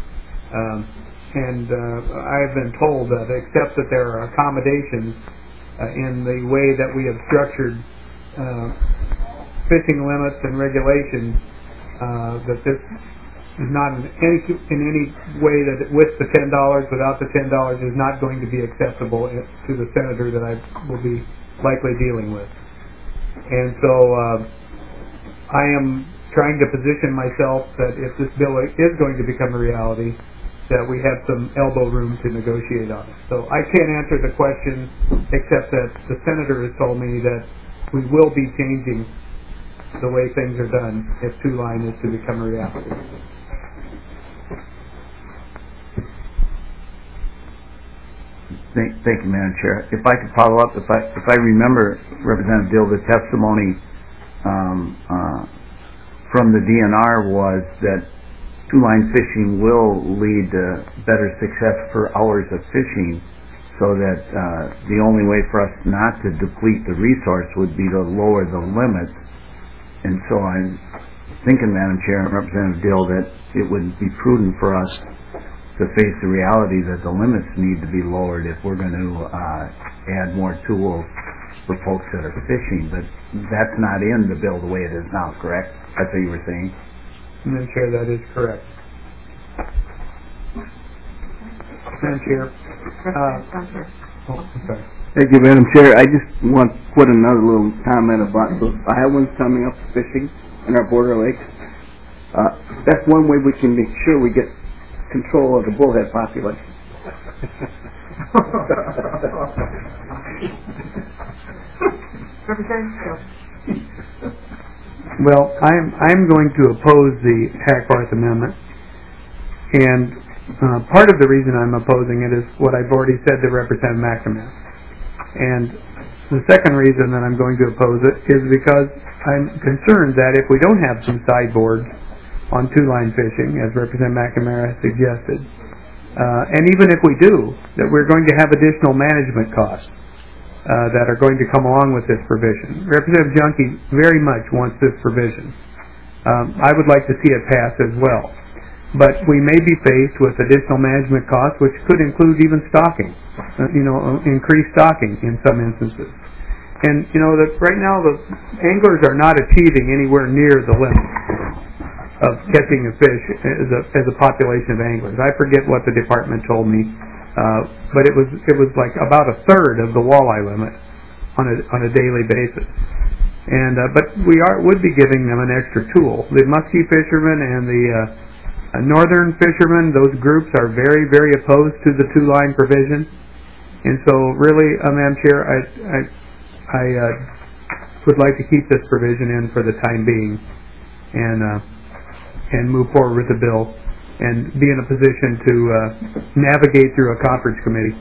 B: I have been told that, except that there are accommodations in the way that we have structured fishing limits and regulations, that this is not in any way that with the $10, without the $10, is not going to be acceptable to the senator that I will be likely dealing with. And so I am trying to position myself that if this bill is going to become a reality, that we have some elbow room to negotiate on it. So I can't answer the question except that the senator has told me that we will be changing the way things are done if two-line is to become a reality.
H: Thank you, Madam Chair. If I could follow up, if I remember, Representative Dill, the testimony from the DNR was that two-line fishing will lead to better success per hours of fishing, so that the only way for us not to deplete the resource would be to lower the limits. And so I'm thinking, Madam Chair and Representative Dill, that it would be prudent for us to face the reality that the limits need to be lowered if we're going to add more tools for folks that are fishing. But that's not in the bill the way it is now, correct? That's what you were saying?
B: Madam Chair, that is correct. Madam Chair. I'm sorry.
H: Thank you, Madam Chair. I just want to put another little comment about those Iowans coming up fishing in our border lakes. That's one way we can make sure we get control of the bullhead population.
B: Well, I'm going to oppose the Hackbarth amendment, and part of the reason I'm opposing it is what I've already said to Representative McNamara. And the second reason that I'm going to oppose it is because I'm concerned that if we don't have some sideboards on two-line fishing, as Representative McNamara has suggested, and even if we do, that we're going to have additional management costs that are going to come along with this provision. Representative Junkie very much wants this provision. I would like to see it pass as well. But we may be faced with additional management costs, which could include even stocking, increased stocking in some instances. And, right now the anglers are not achieving anywhere near the limit of catching a fish as a population of anglers. I forget what the department told me, but it was like about a third of the walleye limit on a daily basis. And but we would be giving them an extra tool. The muskie fishermen and the northern fishermen, those groups are very, very opposed to the two-line provision. And so, really, Madam Chair, I would like to keep this provision in for the time being, and move forward with the bill, and be in a position to navigate through a conference committee.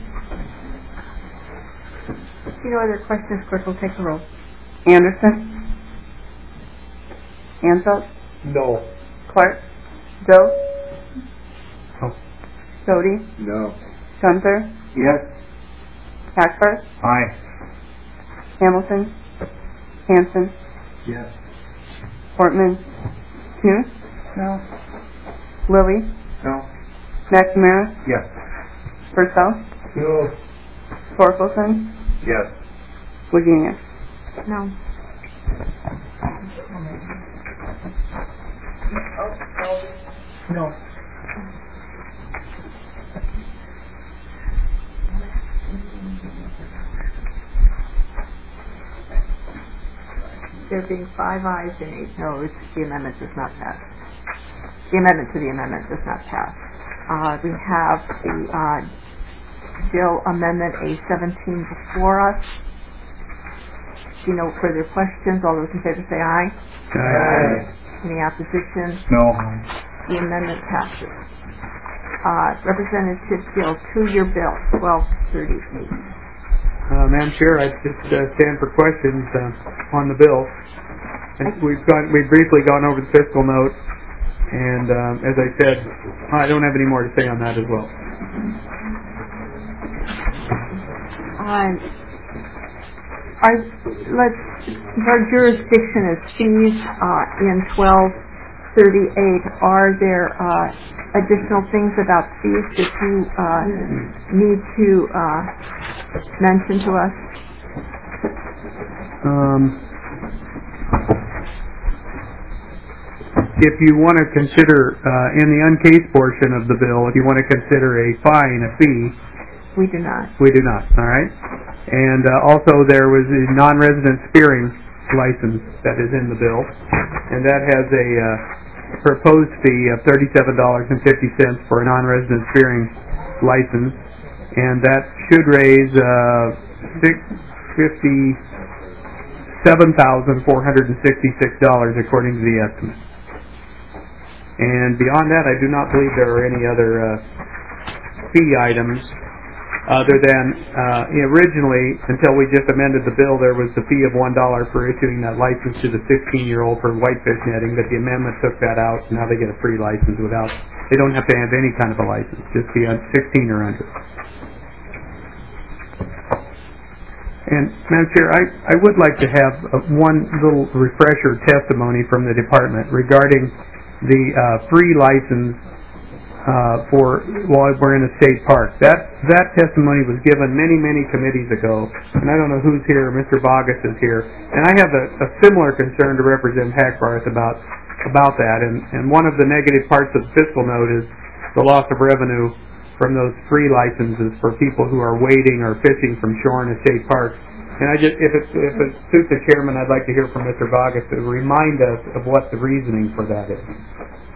A: No other questions, clerk will take the roll.
D: Anderson? Ansel?
C: No.
D: Clark? Joe?
B: No.
D: Sodi?
H: No.
D: Gunther?
H: Yes.
D: Hackbarth?
E: Aye.
D: Hamilton? Hanson?
C: Yes.
D: Portman? Knut?
G: No.
D: Lilly?
E: No.
D: McNamara?
E: Yes.
D: Purcell?
C: No.
D: Torkelson?
E: Yes.
D: Wagenius?
A: No.
G: No.
A: There being 5 ayes and 8 noes, the amendment does not pass. The amendment to the amendment does not pass. We have the bill amendment A17 before us. See no further questions. All those in favor say aye.
B: Aye.
A: Any opposition?
E: No.
A: The amendment passes. Representative Gill, 2-year bill, 1238.
B: Madam Chair, I just stand for questions on the bill. And we've briefly gone over the fiscal note, and as I said, I don't have any more to say on that as well.
A: Our jurisdiction is fees in 1238. Are there additional things about fees that you need to mention to us?
B: If you want to consider, in the uncased portion of the bill, if you want to consider a fine, a fee,
A: We do not.
B: we do not, all right? And also there was a non-resident spearing license that is in the bill, and that has a proposed fee of $37.50 for a non-resident spearing license, and that should raise $7,466 according to the estimate. And beyond that, I do not believe there are any other fee items other than originally, until we just amended the bill, there was the fee of $1 for issuing that license to the 16-year-old for whitefish netting, but the amendment took that out, and now they get a free license without, they don't have to have any kind of a license, just be 16 or under. And, Madam Chair, I would like to have one little refresher testimony from the department regarding the free license while we're in a state park. That testimony was given many committees ago, and I don't know who's here. Mr. Bogus is here, and I have a similar concern to Representative Hackbarth about that. And one of the negative parts of the fiscal note is the loss of revenue from those free licenses for people who are wading or fishing from shore in a state park. And if it suits the chairman, I'd like to hear from Mr. Bogus to remind us of what the reasoning for that is.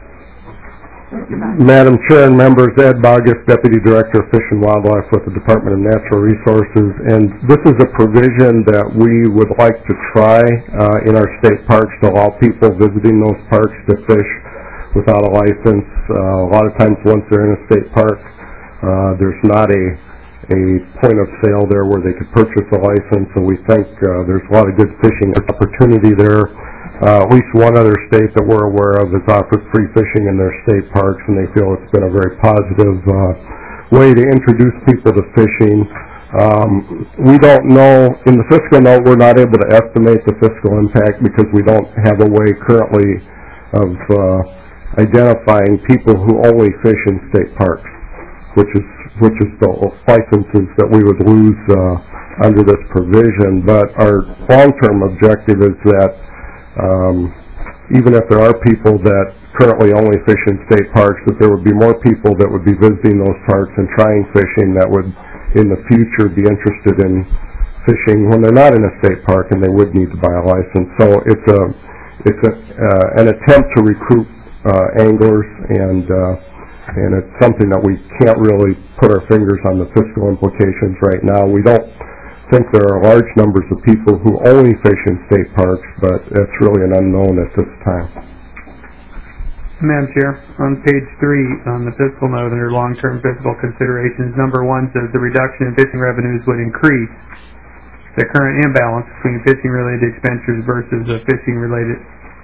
C: Madam Chair and members, Ed Bogus, Deputy Director of Fish and Wildlife with the Department of Natural Resources, and this is a provision that we would like to try in our state parks to allow people visiting those parks to fish without a license. A lot of times once they're in a state park, there's not a point of sale there where they could purchase a license, and we think there's a lot of good fishing opportunity there. At least one other state that we're aware of has offered free fishing in their state parks, and they feel it's been a very positive way to introduce people to fishing. We don't know, in the fiscal note, we're not able to estimate the fiscal impact because we don't have a way currently of identifying people who only fish in state parks, which is the licenses that we would lose under this provision. But our long-term objective is that even if there are people that currently only fish in state parks, that there would be more people that would be visiting those parks and trying fishing that would in the future be interested in fishing when they're not in a state park and they would need to buy a license. So it's an attempt to recruit anglers, and it's something that we can't really put our fingers on the fiscal implications right now. We don't think there are large numbers of people who only fish in state parks, but it's really an unknown at this time.
B: Madam Chair, on page 3 on the fiscal note under long-term fiscal considerations, number 1 says the reduction in fishing revenues would increase the current imbalance between fishing-related expenditures versus fishing-related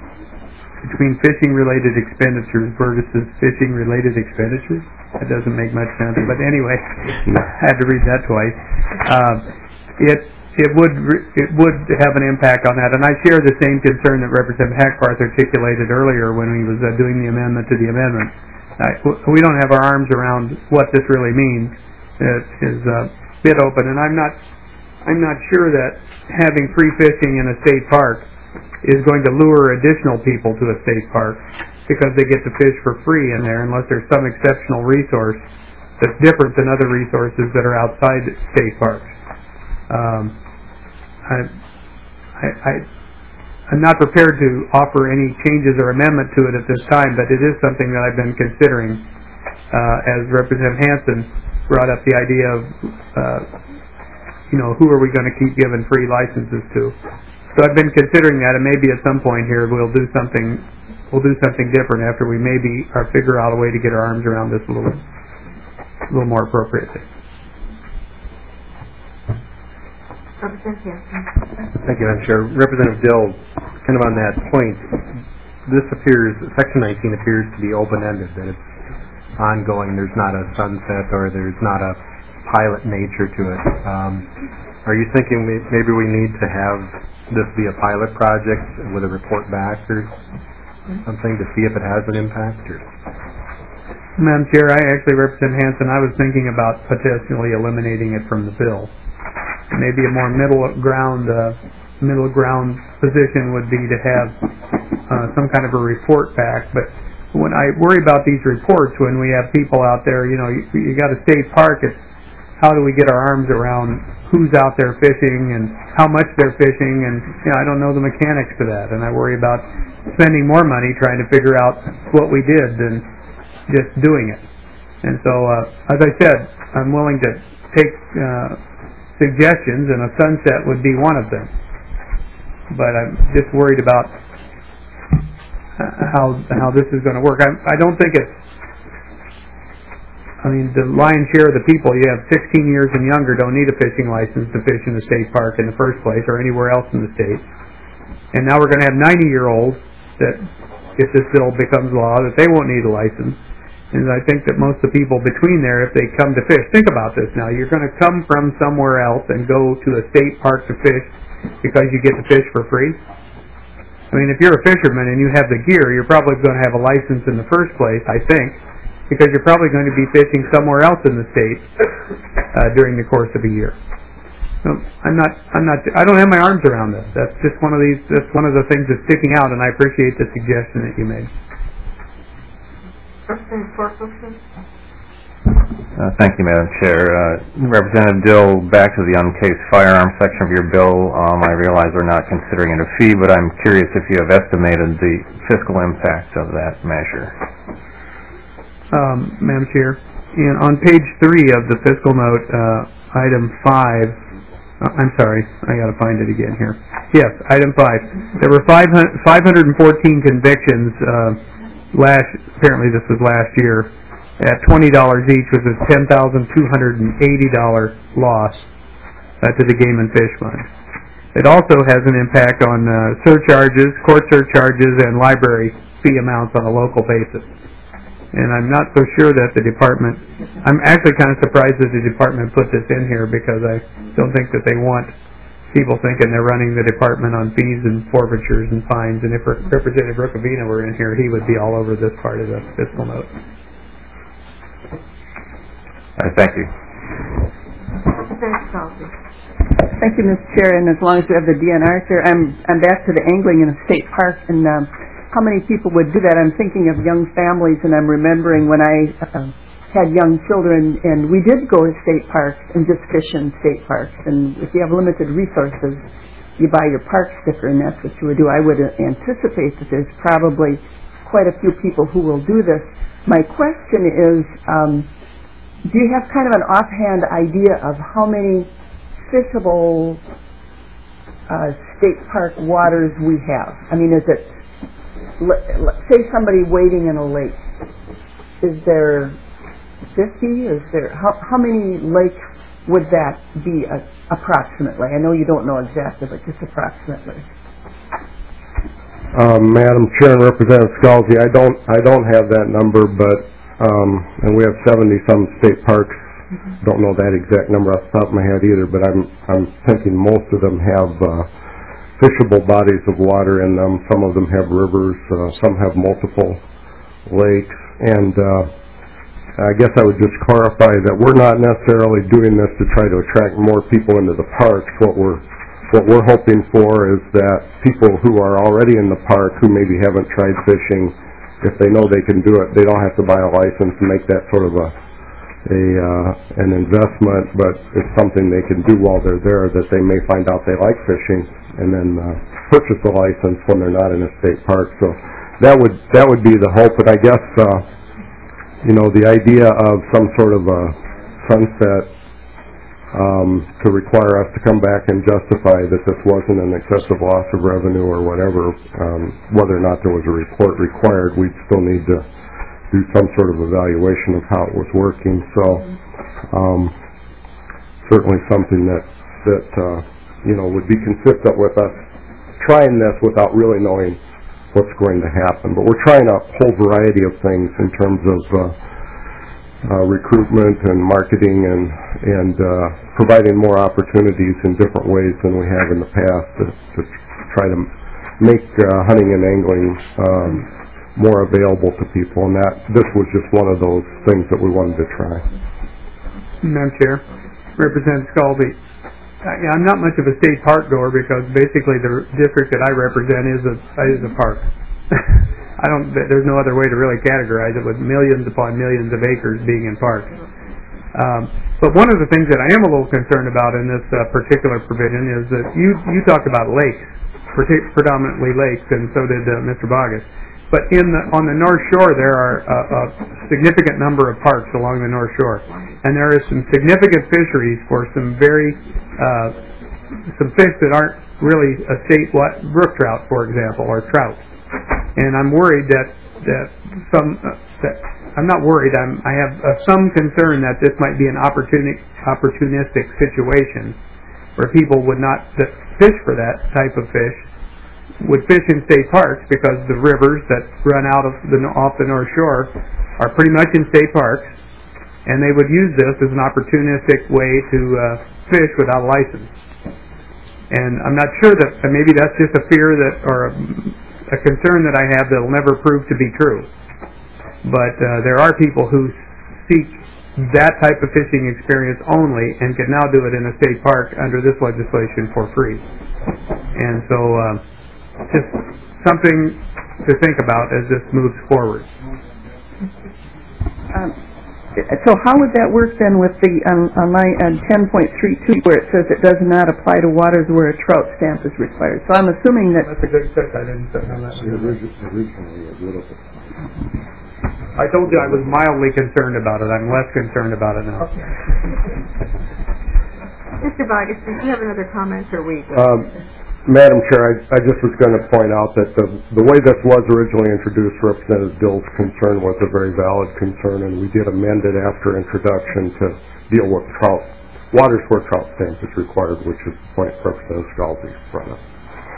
B: expenditures. That doesn't make much sense, but anyway, I had to read that twice. It would have an impact on that, and I share the same concern that Representative Hackbarth articulated earlier when he was doing the amendment to the amendment. We don't have our arms around what this really means. It is a bit open, and I'm not sure that having free fishing in a state park is going to lure additional people to a state park because they get to fish for free in there, unless there's some exceptional resource that's different than other resources that are outside state parks. I'm not prepared to offer any changes or amendment to it at this time, but it is something that I've been considering as Representative Hansen brought up the idea of, who are we going to keep giving free licenses to? So I've been considering that, and maybe at some point here we'll do something different after we maybe figure out a way to get our arms around this a little more appropriately.
F: Thank you, Madam Chair. Representative Dill, kind of on that point, Section 19 appears to be open-ended, that it's ongoing, there's not a sunset or there's not a pilot nature to it. Are you thinking maybe we need to have this be a pilot project with a report back or something to see if it has an impact? Or?
B: Madam Chair, I actually represent Hansen. I was thinking about potentially eliminating it from the bill. Maybe a more middle ground position would be to have some kind of a report back. But when I worry about these reports, when we have people out there, you got a state park, it's how do we get our arms around who's out there fishing and how much they're fishing, and I don't know the mechanics to that, and I worry about spending more money trying to figure out what we did than just doing it. And so, as I said, I'm willing to take suggestions, and a sunset would be one of them. But I'm just worried about how this is going to work. I don't think it's. The lion's share of the people, you have 16 years and younger, don't need a fishing license to fish in the state park in the first place or anywhere else in the state. And now we're going to have 90-year-olds that, if this bill becomes law, that they won't need a license. And I think that most of the people between there, if they come to fish, think about this now, you're going to come from somewhere else and go to a state park to fish because you get to fish for free. If you're a fisherman and you have the gear, you're probably going to have a license in the first place, I think, because you're probably going to be fishing somewhere else in the state during the course of a year. So I don't have my arms around this. That's just one of the things that's sticking out, and I appreciate the suggestion that you made.
I: Thank you, Madam Chair. Representative Dill, back to the uncased firearm section of your bill. I realize we're not considering it a fee, but I'm curious if you have estimated the fiscal impact of that measure.
B: Madam Chair. And on page 3 of the fiscal note, item 5, I'm sorry, I got to find it again here. Yes, item 5. There were 514 convictions apparently this was last year, at $20 each, was a $10,280 loss to the Game and Fish Fund. It also has an impact on surcharges, court surcharges, and library fee amounts on a local basis. And I'm not so sure that the department, I'm actually kind of surprised that the department put this in here, because I don't think that they want people thinking they're running the department on fees and forfeitures and fines. And if Representative Rukavina were in here, he would be all over this part of the fiscal note.
I: Thank you.
D: Thank you, Mr. Chair. And as long as we have the DNR here, I'm back to the angling in a state park, and how many people would do that? I'm thinking of young families, and I'm remembering when I had young children, and we did go to state parks and just fish in state parks. And if you have limited resources, you buy your park sticker, and that's what you would do. I would anticipate that there's probably quite a few people who will do this. My question is, do you have kind of an offhand idea of how many fishable state park waters we have? I mean, is it, say somebody wading in a lake, is there 50? Is there, how many lakes would that be approximately? I know you don't know exactly, but just approximately.
J: Madam Chair and Representative Scalzi, I don't have that number, but and we have 70-some state parks. Don't know that exact number off the top of my head either, but I'm thinking most of them have fishable bodies of water in them. Some of them have rivers, some have multiple lakes, and I guess I would just clarify that we're not necessarily doing this to try to attract more people into the parks. What we're hoping for is that people who are already in the park, who maybe haven't tried fishing, if they know they can do it, they don't have to buy a license and make that sort of an investment, but it's something they can do while they're there, that they may find out they like fishing and then purchase a license when they're not in a state park. So that would be the hope. But I guess the idea of some sort of a sunset to require us to come back and justify that this wasn't an excessive loss of revenue or whatever, whether or not there was a report required, we'd still need to do some sort of evaluation of how it was working. So certainly something that would be consistent with us trying this without really knowing what's going to happen. But we're trying a whole variety of things in terms of recruitment and marketing and providing more opportunities in different ways than we have in the past to try to make hunting and angling more available to people, and this was just one of those things that we wanted to try.
B: Madam Chair, Representative Scalzi, I'm not much of a state park goer because basically the district that I represent is a park. There's no other way to really categorize it, with millions upon millions of acres being in parks. But one of the things that I am a little concerned about in this particular provision is that you talked about lakes, predominantly lakes, and so did Mr. Bogus. But on the North Shore, there are a significant number of parks along the North Shore, and there is some significant fisheries for some fish that aren't really a state brook trout, for example, or trout. And I'm worried I'm not worried. I have some concern that this might be an opportunistic situation where people that fish for that type of fish would fish in state parks, because the rivers that run off the North Shore are pretty much in state parks, and they would use this as an opportunistic way to fish without a license. And I'm not sure that maybe that's just a fear or a concern that I have that will never prove to be true. But there are people who seek that type of fishing experience only and can now do it in a state park under this legislation for free. And so just something to think about as this moves forward.
D: So how would that work then with the on line 10.32 where it says it does not apply to waters where a trout stamp is required? So I'm assuming that...
B: That's a good catch. I didn't know that.
J: Originally it would have.
B: I told you I was mildly concerned about it. I'm less concerned about it now.
A: Mr. Vargas, did you have another comment, or we?
J: Madam Chair, I just was going to point out that the way this was originally introduced, Representative Dill's concern was a very valid concern, and we did amend it after introduction to deal with trout, waters where trout stamp is required, which is the point Representative Scalzi brought up.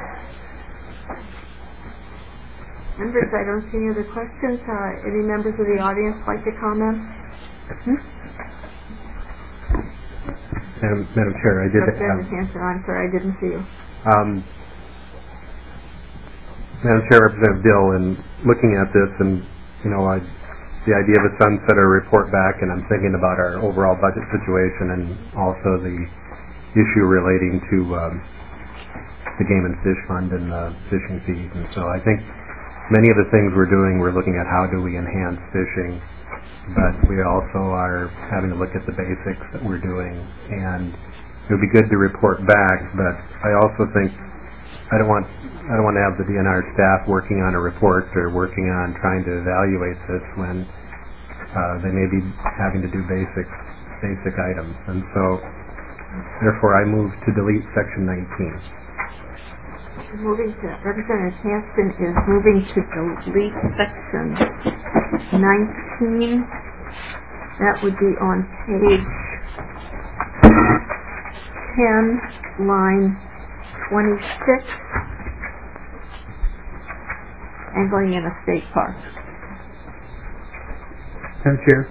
A: Members, I don't see any other questions. Any members of the audience like to comment?
F: Madam Chair, I did
A: Representative Hanson, I'm sorry, I didn't see you.
F: Madam Chair, Representative Dill, in looking at this, and the idea of a sunsetter report back, and I'm thinking about our overall budget situation, and also the issue relating to the Game and Fish Fund and the fishing fees, and so I think many of the things we're doing, we're looking at how do we enhance fishing, but we also are having to look at the basics that we're doing, and it would be good to report back, but I also think I don't want to have the DNR staff working on a report or working on trying to evaluate this when they may be having to do basic items, and so therefore I move to delete section 19.
A: Representative Hanson is moving to delete section 19. That would be on page 10, line 26, angling in a state park.
B: Madam Chair,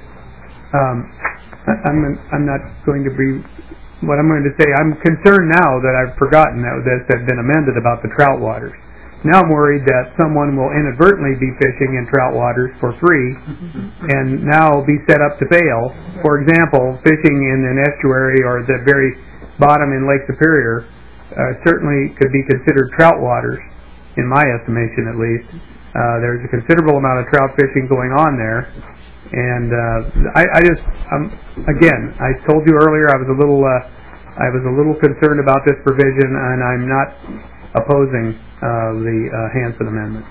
B: I'm not going to be. What I'm going to say, I'm concerned now that I've forgotten that this had been amended about the trout waters. Now I'm worried that someone will inadvertently be fishing in trout waters for free and now be set up to fail. For example, fishing in an estuary or the very bottom in Lake Superior certainly could be considered trout waters, in my estimation at least. There's a considerable amount of trout fishing going on there. And again, I told you earlier I was a little concerned about this provision, and I'm not opposing the Hanson amendment.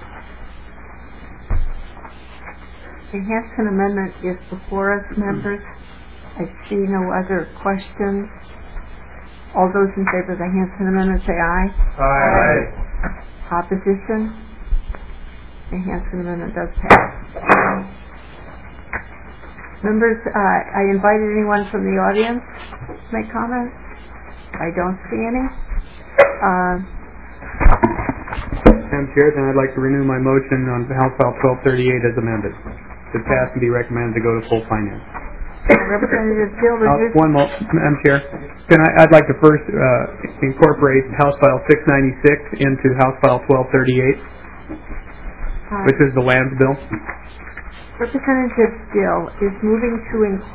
A: The Hanson amendment is before us, members. I see no other questions. All those in favor of the Hanson amendment say aye.
B: Aye.
A: Opposition? The Hanson amendment does pass. Members, I invited anyone from the audience to make comments. I don't see any.
B: Madam Chair, then I'd like to renew my motion on House File 1238 as amended. To pass and be recommended to go to full finance.
A: Representative Dill,
B: one more, Madam Chair. I'd like to first incorporate House File 696 into House File 1238, which is the lands bill.
A: Representative Dill is moving to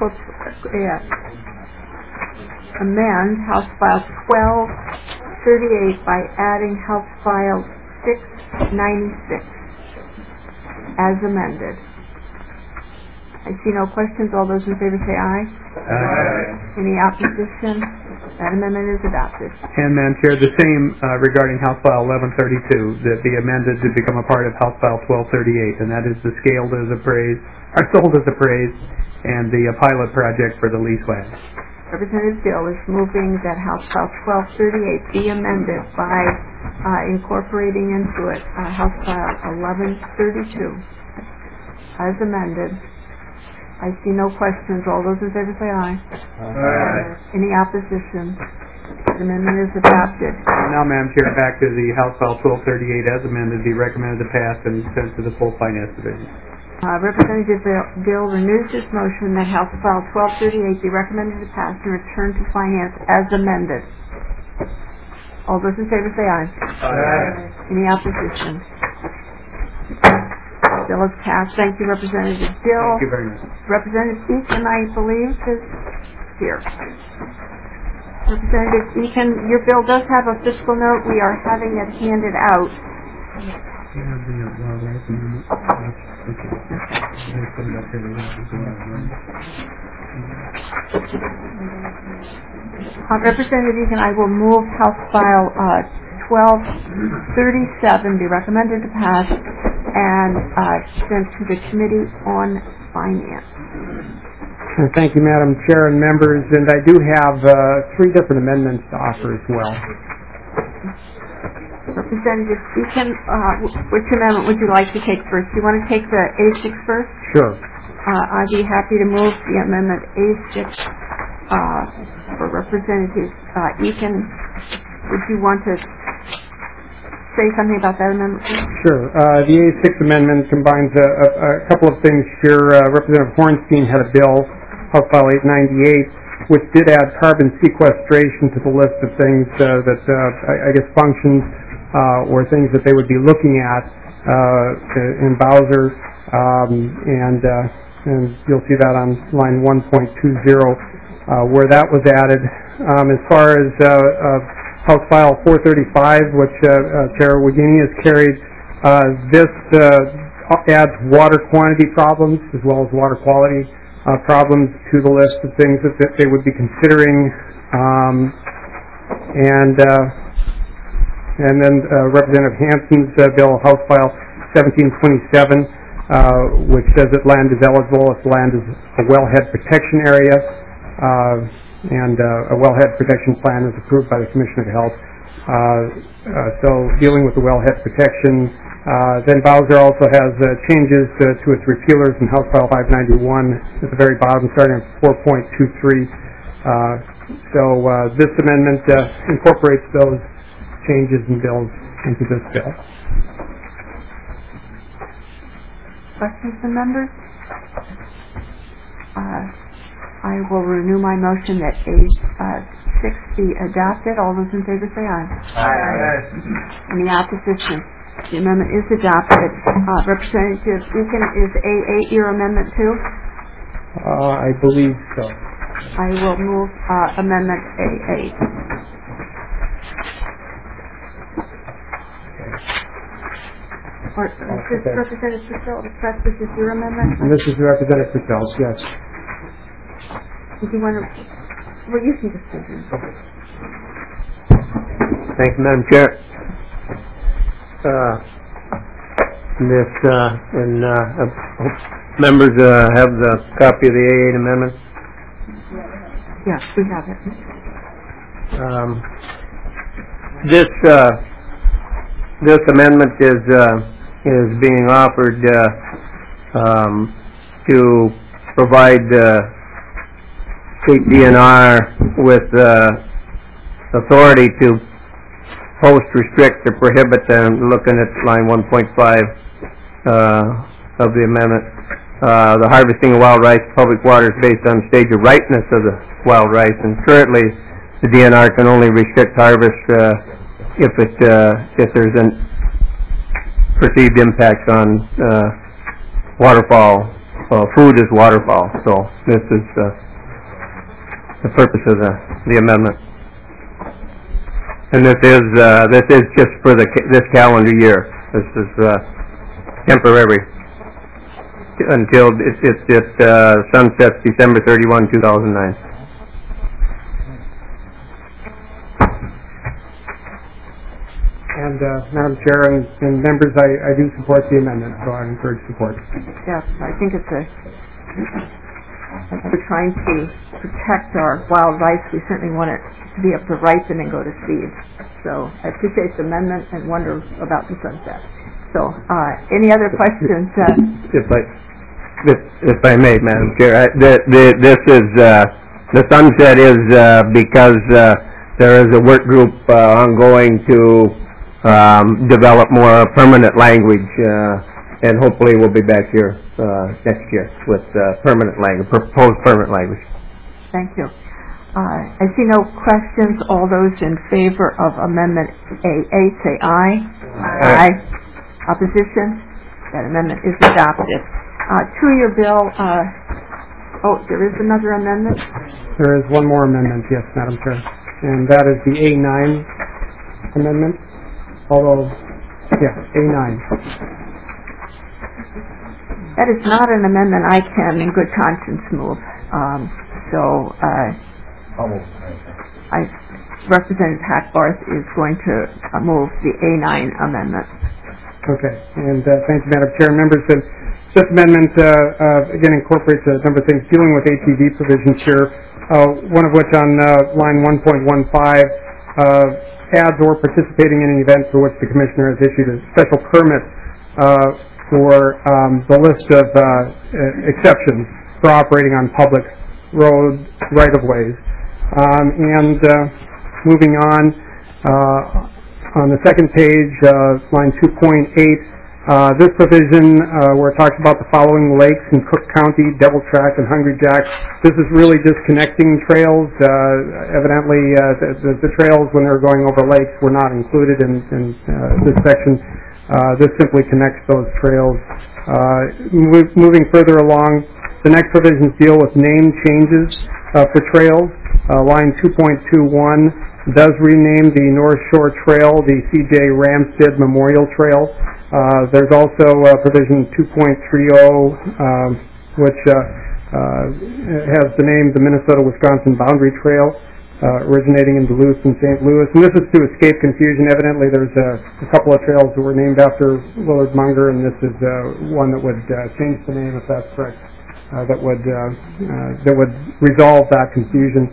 A: amend House File 1238 by adding House File 696 as amended. I see no questions. All those in favor say aye.
B: Aye.
A: Any opposition? That amendment is adopted.
B: And, Madam Chair, the same regarding House File 1132, that be amended to become a part of House File 1238, and that is the sold as appraised, and the pilot project for the lease land.
A: Representative Dill is moving that House File 1238 be amended by incorporating into it House File 1132 as amended. I see no questions. All those in favor say aye. Aye. Any opposition? The amendment is adopted.
B: Now, Madam Chair, back to the House File 1238 as amended, be recommended to pass and sent to the full Finance Division.
A: Representative Dill renews his motion that House File 1238 be recommended to pass and return to Finance as amended. All those in favor say aye. Aye. Any opposition? Bill is passed. Thank you, Representative Dill.
B: Thank you very much.
A: Representative Eakin, I believe, is here. Representative Eakin, your bill does have a fiscal note. We are having it handed out. Representative Eakin, I will move House File 1237 be recommended to pass and sent to the Committee on Finance.
K: Thank you, Madam Chair and members. And I do have 3 different amendments to offer as well.
A: Representative Deacon, which amendment would you like to take first? Do you want to take the A6 first?
K: Sure.
A: I'd be happy to move the amendment A6 for Representative Deacon. Would you want to say something about that amendment?
K: Sure. The A6 amendment combines a couple of things here. Representative Hornstein had a bill, House File 898, which did add carbon sequestration to the list of things that I guess functions or things that they would be looking at in Bowser, and you'll see that on line 1.20 where that was added. As far as House File 435, which Chair Wagini has carried, this adds water quantity problems as well as water quality problems to the list of things that they would be considering, and then Representative Hansen's bill, House File 1727, which says that land is eligible if land is a wellhead protection area, and a wellhead protection plan is approved by the Commission of Health. So dealing with the wellhead protection. Then Bowser also has changes to its repealers in House File 591 at the very bottom, starting at 4.23. So this amendment incorporates those changes and bills into this bill.
A: Questions from members? I will renew my motion that A6 be adopted. All those in favor say aye. Aye. Any opposition? The amendment is adopted. Representative Deacon, is A8 your amendment too?
K: I believe so.
A: I will move amendment A8. Or is this Representative Purcell? This is your amendment?
K: And this is Representative Purcell's, yes.
A: Did you want to? Well, you can just say it.
L: Thank you, Madam Chair. Members have the copy of the A8 amendment.
A: Yes, we have it.
L: This amendment is being offered to provide state DNR with authority to post, restrict, or prohibit, and looking at line 1.5 of the amendment, the harvesting of wild rice public waters based on stage of ripeness of the wild rice. And currently, the DNR can only restrict harvest if there's a perceived impact on waterfowl. Food is waterfowl, so this is the purpose of the amendment. And this is just for this calendar year. This is temporary until it sunsets December 31, 2009.
K: And Madam Chair and members, I do support the amendment, so I encourage support.
A: Yes, I think it's we're trying to protect our wild rice. We certainly want it to be able to ripen and go to seed. So I appreciate the amendment and wonder about the sunset. So any other questions?
L: If I may, Madam Chair, this is the sunset is because there is a work group ongoing to develop more permanent language, and hopefully we'll be back here next year with permanent language, proposed permanent language.
A: Thank you. I see no questions. All those in favor of Amendment A8 say aye. Aye. Opposition? That amendment is adopted. Two-year bill. There is another amendment?
K: There is one more amendment, yes, Madam Chair. And that is the A9 amendment. Although, yeah, A9.
A: That is not an amendment I can, in good conscience, move. Representative Hackbarth is going to move the A9 amendment.
K: Okay, and thank you, Madam Chair. Members, this amendment again incorporates a number of things dealing with ATV provisions here, one of which on line 1.15 adds or participating in an event for which the Commissioner has issued a special permit for the list of exceptions for operating on public road right-of-ways. And moving on the second page, line 2.8, this provision where it talks about the following lakes in Cook County, Devil Track and Hungry Jack. This is really just connecting trails. Evidently, the trails when they're going over lakes were not included in this section. This simply connects those trails. Moving further along, the next provisions deal with name changes for trails. Line 2.21 does rename the North Shore Trail the C.J. Ramstead Memorial Trail. There's also provision 2.30, which has the name the Minnesota-Wisconsin Boundary Trail, originating in Duluth and St. Louis. And this is to escape confusion. Evidently, there's a couple of trails that were named after Willard Munger, and this is one that would change the name, if that's correct. That would resolve that confusion.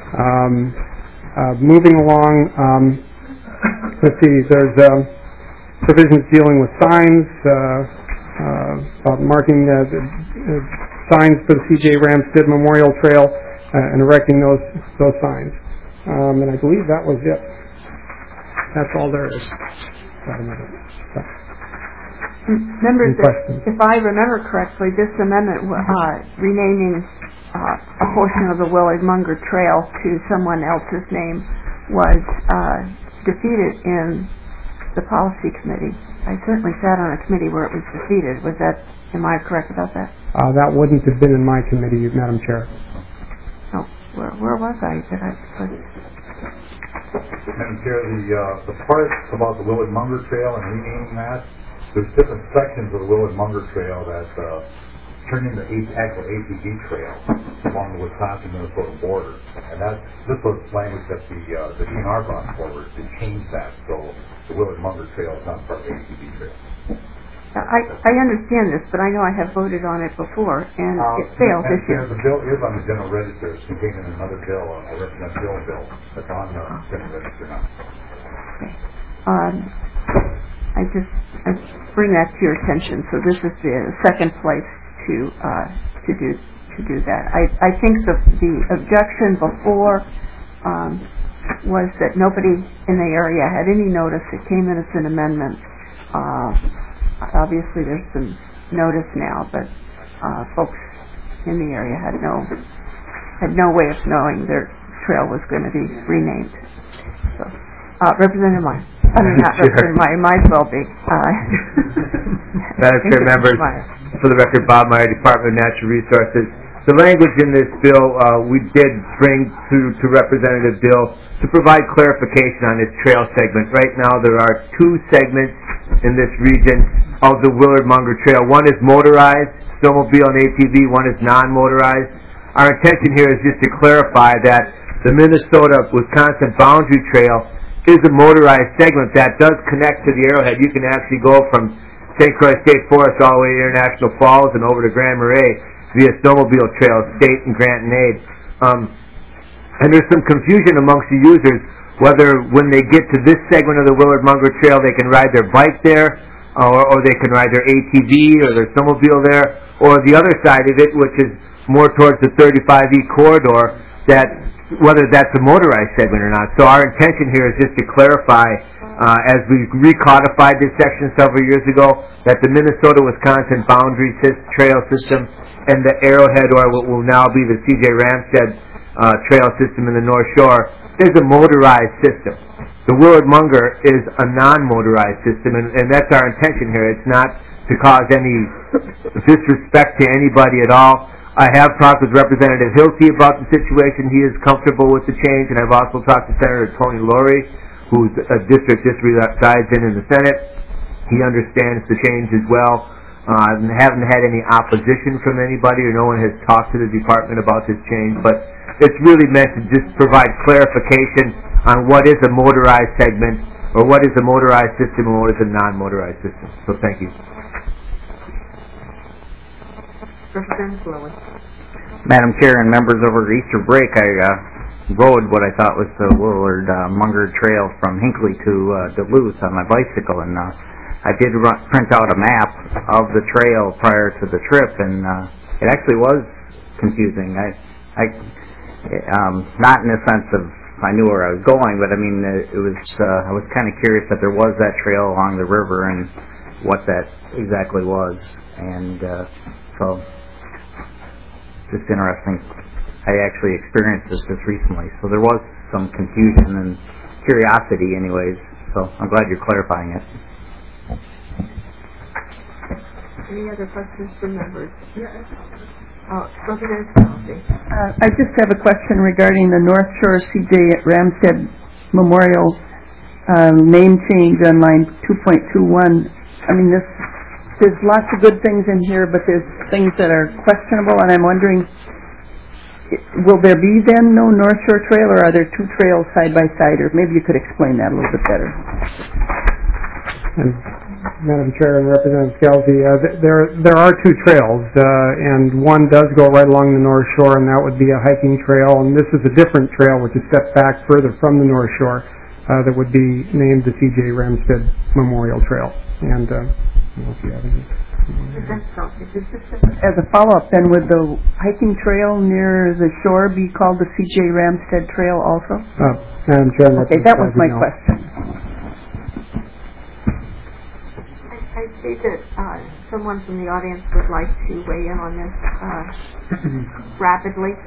K: Moving along, let's see. There's provisions dealing with signs, about marking signs for the C.J. Ramstead Memorial Trail and erecting those signs. And I believe that was it. That's all there is.
A: Members, if I remember correctly, this amendment renaming a portion of the Willard Munger Trail to someone else's name was defeated in the policy committee. I certainly sat on a committee where it was defeated. Am I correct about that?
K: That wouldn't have been in my committee, Madam Chair.
A: Oh, where was I?
E: Madam Chair, the part about the Willard Munger Trail and renaming that, there's different sections of the Willard Munger Trail that turn into actual ATV trails along the Wisconsin-Minnesota border. And this was language that the DNR brought forward to change that, so the Willard Munger Trail is not part of the ATV trail.
A: I understand this, but I know I have voted on it before, and it failed this year.
E: The bill is on the general register. It's contained in another bill, a Representative bill, that's on the general register now.
A: Okay. I bring that to your attention. So this is the second place to do that. I think the objection before was that nobody in the area had any notice. It came in as an amendment. Obviously, there's some notice now, but folks in the area had no way of knowing their trail was going to be renamed. So, Representative Meyer. I mean, not Representative Meyer. Might as well be.
M: Madam Chair, members, for the record, Bob Meyer, Department of Natural Resources. The language in this bill we did bring to Representative Bill to provide clarification on this trail segment. Right now, there are two segments in this region of the Willard Munger Trail. One is motorized, snowmobile and ATV. One is non-motorized. Our intention here is just to clarify that the Minnesota-Wisconsin Boundary Trail is a motorized segment that does connect to the Arrowhead. You can actually go from St. Croix State Forest all the way to International Falls and over to Grand Marais via snowmobile trails, State and Grant and Aid. And there's some confusion amongst the users whether when they get to this segment of the Willard Munger Trail they can ride their bike there, or they can ride their ATV or their snowmobile there, or the other side of it, which is more towards the 35E corridor, that whether that's a motorized segment or not. So our intention here is just to clarify, as we recodified this section several years ago, that the Minnesota-Wisconsin Boundary Trail System and the Arrowhead, or what will now be the C.J. Ramstead Trail System in the North Shore, is a motorized system. The Willard Munger is a non-motorized system, and that's our intention here. It's not to cause any disrespect to anybody at all. I have talked with Representative Hilty about the situation. He is comfortable with the change, and I've also talked to Senator Tony Laurie, whose district resides in the Senate. He understands the change as well. I haven't had any opposition from anybody, or no one has talked to the department about this change, but it's really meant to just provide clarification on what is a motorized segment or what is a motorized system and what is a non-motorized system. So thank you.
A: Representative Lilly.
N: Madam Chair and members, over Easter break, I rode what I thought was the Willard Munger Trail from Hinckley to Duluth on my bicycle, and I did print out a map of the trail prior to the trip, and it actually was confusing. Not in the sense of I knew where I was going, but I mean it was. I was kind of curious that there was that trail along the river and what that exactly was, and so just interesting. I actually experienced this just recently, so there was some confusion and curiosity anyways, so I'm glad you're clarifying it.
A: Any other questions from members? Representative Kelsey.
D: I just have a question regarding the North Shore C.J. Ramstead Memorial name change on line 2.21. I mean, there's lots of good things in here, but there's things that are questionable, and I'm wondering, will there be then no North Shore Trail, or are there two trails side by side? Or maybe you could explain that a little bit better.
K: And Madam Chair and Representative Scalzi, there are two trails, and one does go right along the North Shore, and that would be a hiking trail. And this is a different trail, which is set back further from the North Shore, that would be named the C.J. Ramstead Memorial Trail. And I don't know if you have any.
D: As a follow-up, then, would the hiking trail near the shore be called the C.J. Ramstead Trail also?
K: Madam Chair,
D: okay, that was my question.
A: I see that someone from the audience would like to weigh in on this rapidly.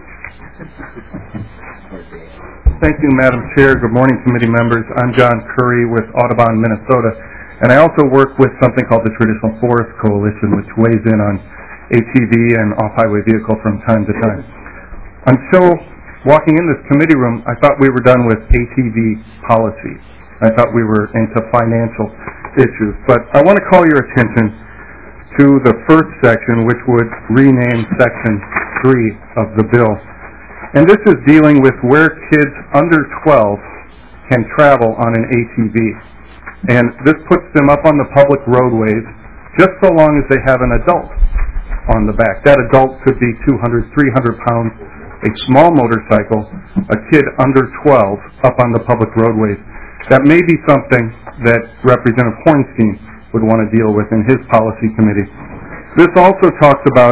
J: Thank you, Madam Chair. Good morning, committee members. I'm John Curry with Audubon, Minnesota. And I also work with something called the Traditional Forest Coalition, which weighs in on ATV and off-highway vehicle from time to time. Until walking in this committee room, I thought we were done with ATV policy. I thought we were into financial issues. But I want to call your attention to the first section, which would rename Section 3 of the bill. And this is dealing with where kids under 12 can travel on an ATV. And this puts them up on the public roadways just so long as they have an adult on the back. That adult could be 200, 300 pounds, a small motorcycle, a kid under 12 up on the public roadways. That may be something that Representative Hornstein would want to deal with in his policy committee. This also talks about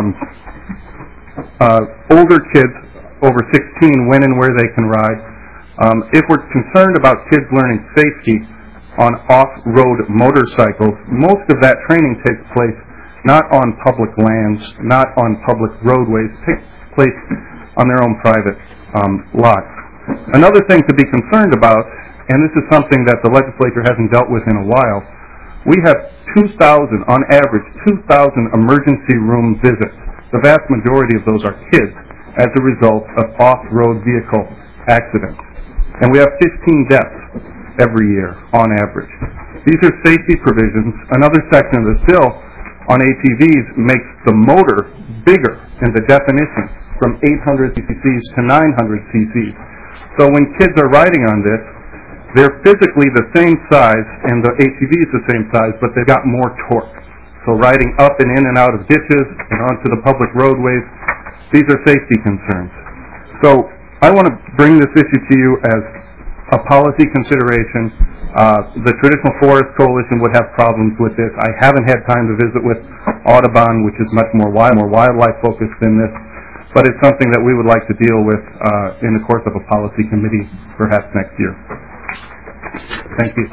J: older kids over 16, when and where they can ride. If we're concerned about kids learning safety on off-road motorcycles, most of that training takes place not on public lands, not on public roadways, takes place on their own private lots. Another thing to be concerned about, and this is something that the legislature hasn't dealt with in a while, we have 2,000, on average, 2,000 emergency room visits. The vast majority of those are kids as a result of off-road vehicle accidents. And we have 15 deaths every year, on average. These are safety provisions. Another section of this bill on ATVs makes the motor bigger in the definition, from 800 cc's to 900 cc's. So when kids are riding on this, they're physically the same size, and the ATV is the same size, but they've got more torque. So riding up and in and out of ditches and onto the public roadways, these are safety concerns. So I want to bring this issue to you as a policy consideration. The Traditional Forest Coalition would have problems with this. I haven't had time to visit with Audubon, which is much more wildlife focused than this, but it's something that we would like to deal with in the course of a policy committee perhaps next year. Thank you.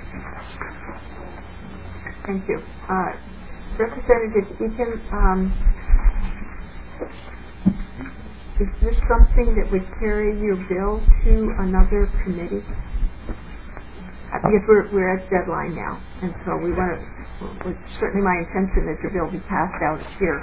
A: Thank you. Representative Eakin, is this something that would carry your bill to another committee? Because we're at deadline now, and so we want to. It's certainly my intention that your bill be passed out here.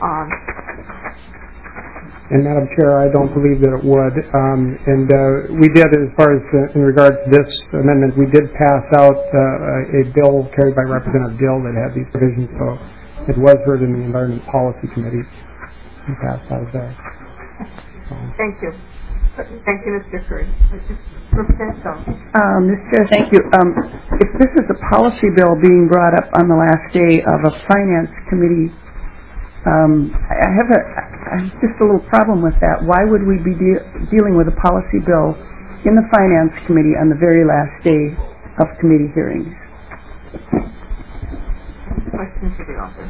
K: And Madam Chair, I don't believe that it would. We did, as far as in regards to this amendment, we did pass out a bill carried by Representative Dill that had these provisions. So it was heard in the Environment Policy Committee and passed out of there.
A: Thank you. Thank you, Mr. Curry. Representative Stone.
D: Mr. Chair, thank you. If this is a policy bill being brought up on the last day of a finance committee, I have just a little problem with that. Why would we be dealing with a policy bill in the finance committee on the very last day of committee hearings?
A: Questions for the author?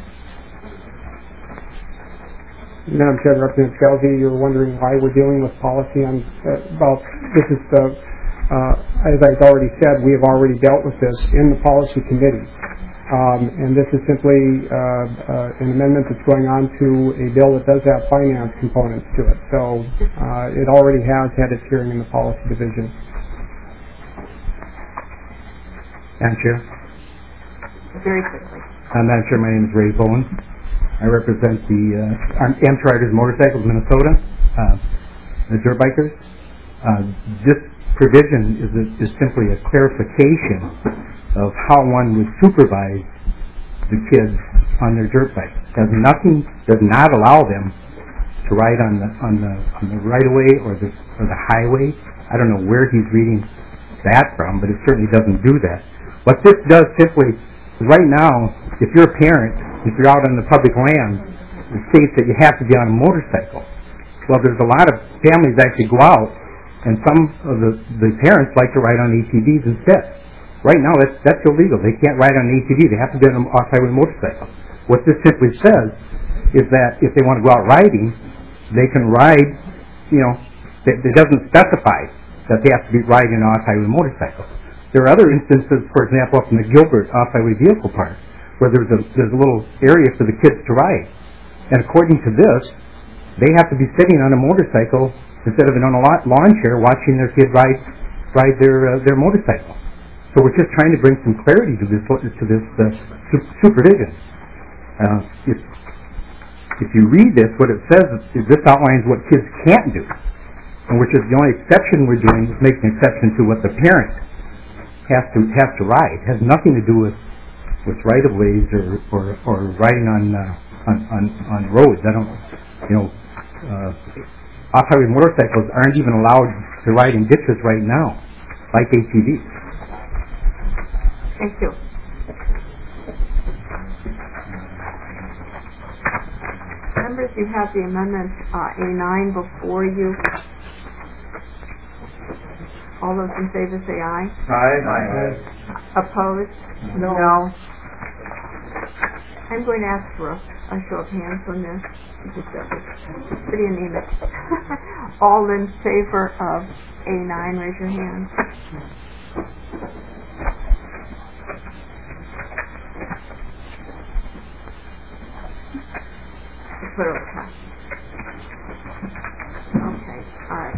K: Madam Chair, Representative Scalzi, you're wondering why we're dealing with policy on this is the as I've already said, we have already dealt with this in the policy committee, and this is simply an amendment that's going on to a bill that does have finance components to it. So it already has had its hearing in the policy division.
O: Madam Chair.
A: Very quickly.
O: Madam Chair, my name is Ray Bowen. I represent the Amateur Riders Motorcycles Minnesota, the dirt bikers. This provision is simply a clarification of how one would supervise the kids on their dirt bikes. Does not allow them to ride on the right of way or the highway. I don't know where he's reading that from, but it certainly doesn't do that. What this does simply is right now, if you're a parent, if you're out on the public land, it states that you have to be on a motorcycle. Well, there's a lot of families that actually go out, and some of the parents like to ride on ATVs instead. Right now, that's illegal. They can't ride on an ATV. They have to be on an off-highway motorcycle. What this simply says is that if they want to go out riding, they can ride, it doesn't specify that they have to be riding an off-highway motorcycle. There are other instances, for example, up in the Gilbert off-highway vehicle park, where there's a little area for the kids to ride. And according to this, they have to be sitting on a motorcycle instead of on a lawn chair watching their kid ride their motorcycle. So we're just trying to bring some clarity to this supervision. If you read this, what it says is this outlines what kids can't do, and which is the only exception we're doing is making an exception to what the parent has to ride. It has nothing to do with right-of-ways or riding on roads. I don't, off-highway motorcycles aren't even allowed to ride in ditches right now, like ATVs.
A: Thank you. Members, you have the amendment A9 before you. All those in favor say aye.
E: Aye.
A: Opposed? No. I'm going to ask for a show of hands on this. It's pretty anemic. All in favor of A9, raise your hand. Clearly passed. Okay, all right.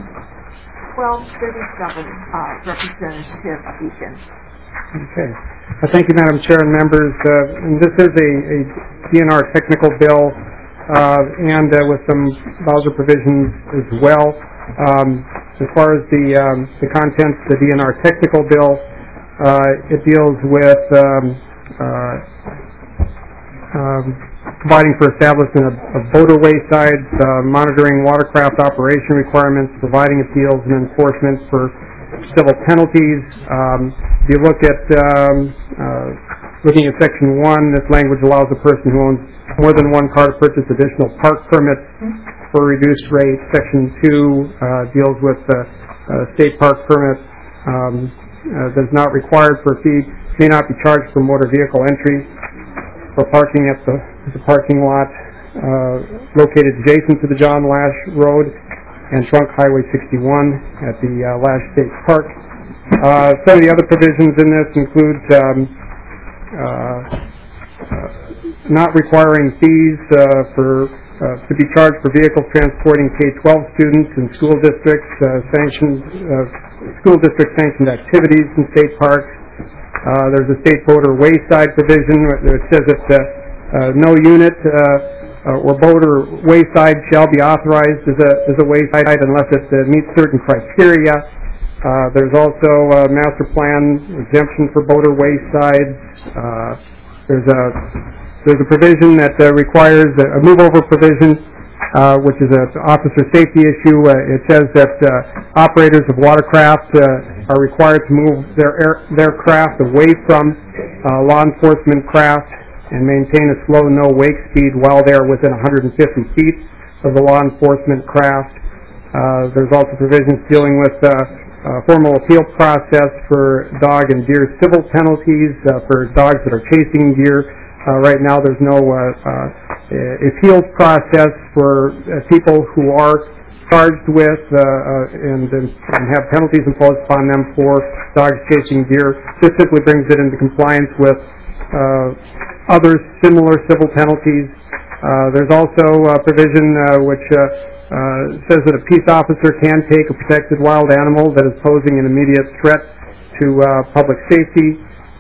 A: 1237, Representative Eakin.
K: Okay. Thank you, Madam Chair and members. And this is a DNR technical bill and with some Bowser provisions as well. As far as the contents, the DNR technical bill, it deals with providing for establishment of boater waysides, monitoring watercraft operation requirements, providing appeals and enforcement for civil penalties. If you look at looking at Section 1, this language allows a person who owns more than one car to purchase additional park permits for a reduced rate. Section 2 deals with state park permit that is not required for a fee, may not be charged for motor vehicle entry, for parking at the parking lot located adjacent to the John Lash Road and Trunk Highway 61 at the Lash State Park. Some of the other provisions in this include not requiring fees to be charged for vehicles transporting K-12 students in school districts, school district sanctioned activities in state parks. There's a state boater wayside provision that says that no unit or boater wayside shall be authorized as a wayside unless it meets certain criteria. There's also a master plan exemption for boater waysides. There's a provision that requires a move-over provision which is an officer safety issue. It says that operators of watercraft are required to move their craft away from law enforcement craft and maintain a slow no wake speed while they're within 150 feet of the law enforcement craft. There's also provisions dealing with formal appeal process for dog and deer civil penalties for dogs that are chasing deer. Right now there's no appeals process for people who are charged with and have penalties imposed upon them for dogs chasing deer. This simply brings it into compliance with other similar civil penalties. There's also a provision which says that a peace officer can take a protected wild animal that is posing an immediate threat to public safety.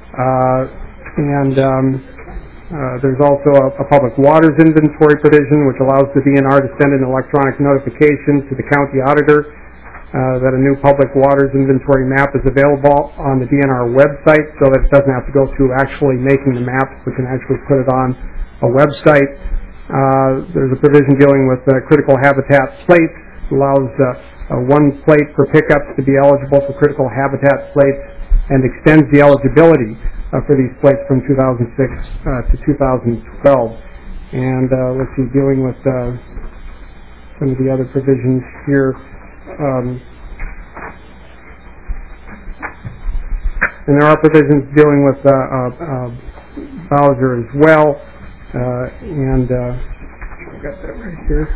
K: There's also a public waters inventory provision which allows the DNR to send an electronic notification to the county auditor that a new public waters inventory map is available on the DNR website, so that it doesn't have to go through actually making the map. We can actually put it on a website. There's a provision dealing with critical habitat plates. It allows one plate per pickups to be eligible for critical habitat plates and extends the eligibility for these plates from 2006 to 2012. And let's see, dealing with some of the other provisions here. And there are provisions dealing with Bowser as well. I've got that right here.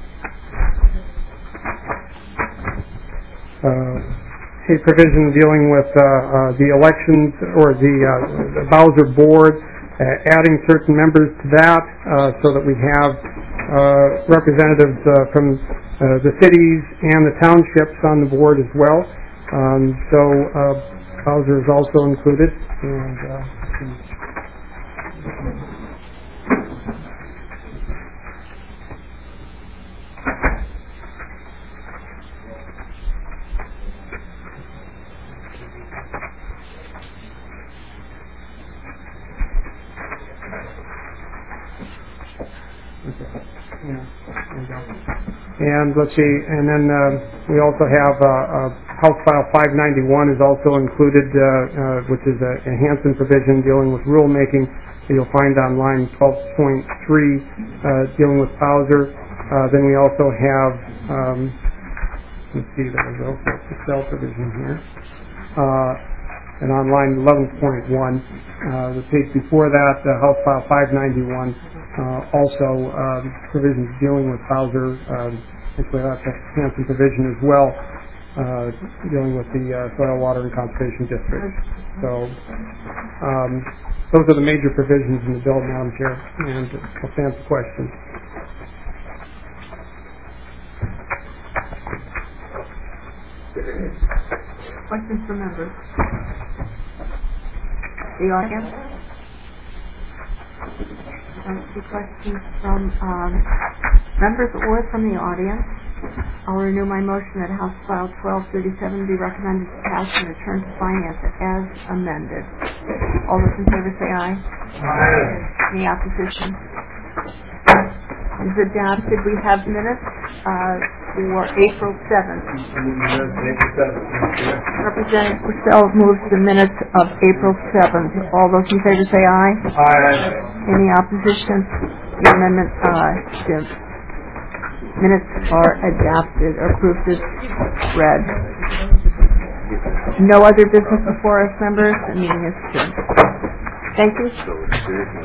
K: A provision dealing with the elections or the Bowser board, adding certain members to that so that we have representatives from the cities and the townships on the board as well. Bowser is also included. And let's see, and then we also have House File 591 is also included, which is a Hansen provision dealing with rulemaking that you'll find on line 12.3 dealing with Bowser. Then we also have, let's see, there's also a Excel provision here. And on line 11.1, the page before that, House File 591, also provisions dealing with Bowser. Actually, that's a Hansen provision as well, dealing with the Soil, Water, and Conservation District. So those are the major provisions in the bill, Madam Chair, and I'll stand for questions.
A: Questions from members? The audience? I don't see questions from members or from the audience. I'll renew my motion that House File 1237 be recommended to pass and return to finance as amended. All those in favor say aye. Aye. Any opposition? Is adopted. We have minutes for April 7th. Representative Purcell moves the minutes of April 7th. All those in favor say aye. Aye. Any opposition? The amendment, the minutes are adopted or approved as read. No other business before us, members. The meeting is adjourned. Thank you.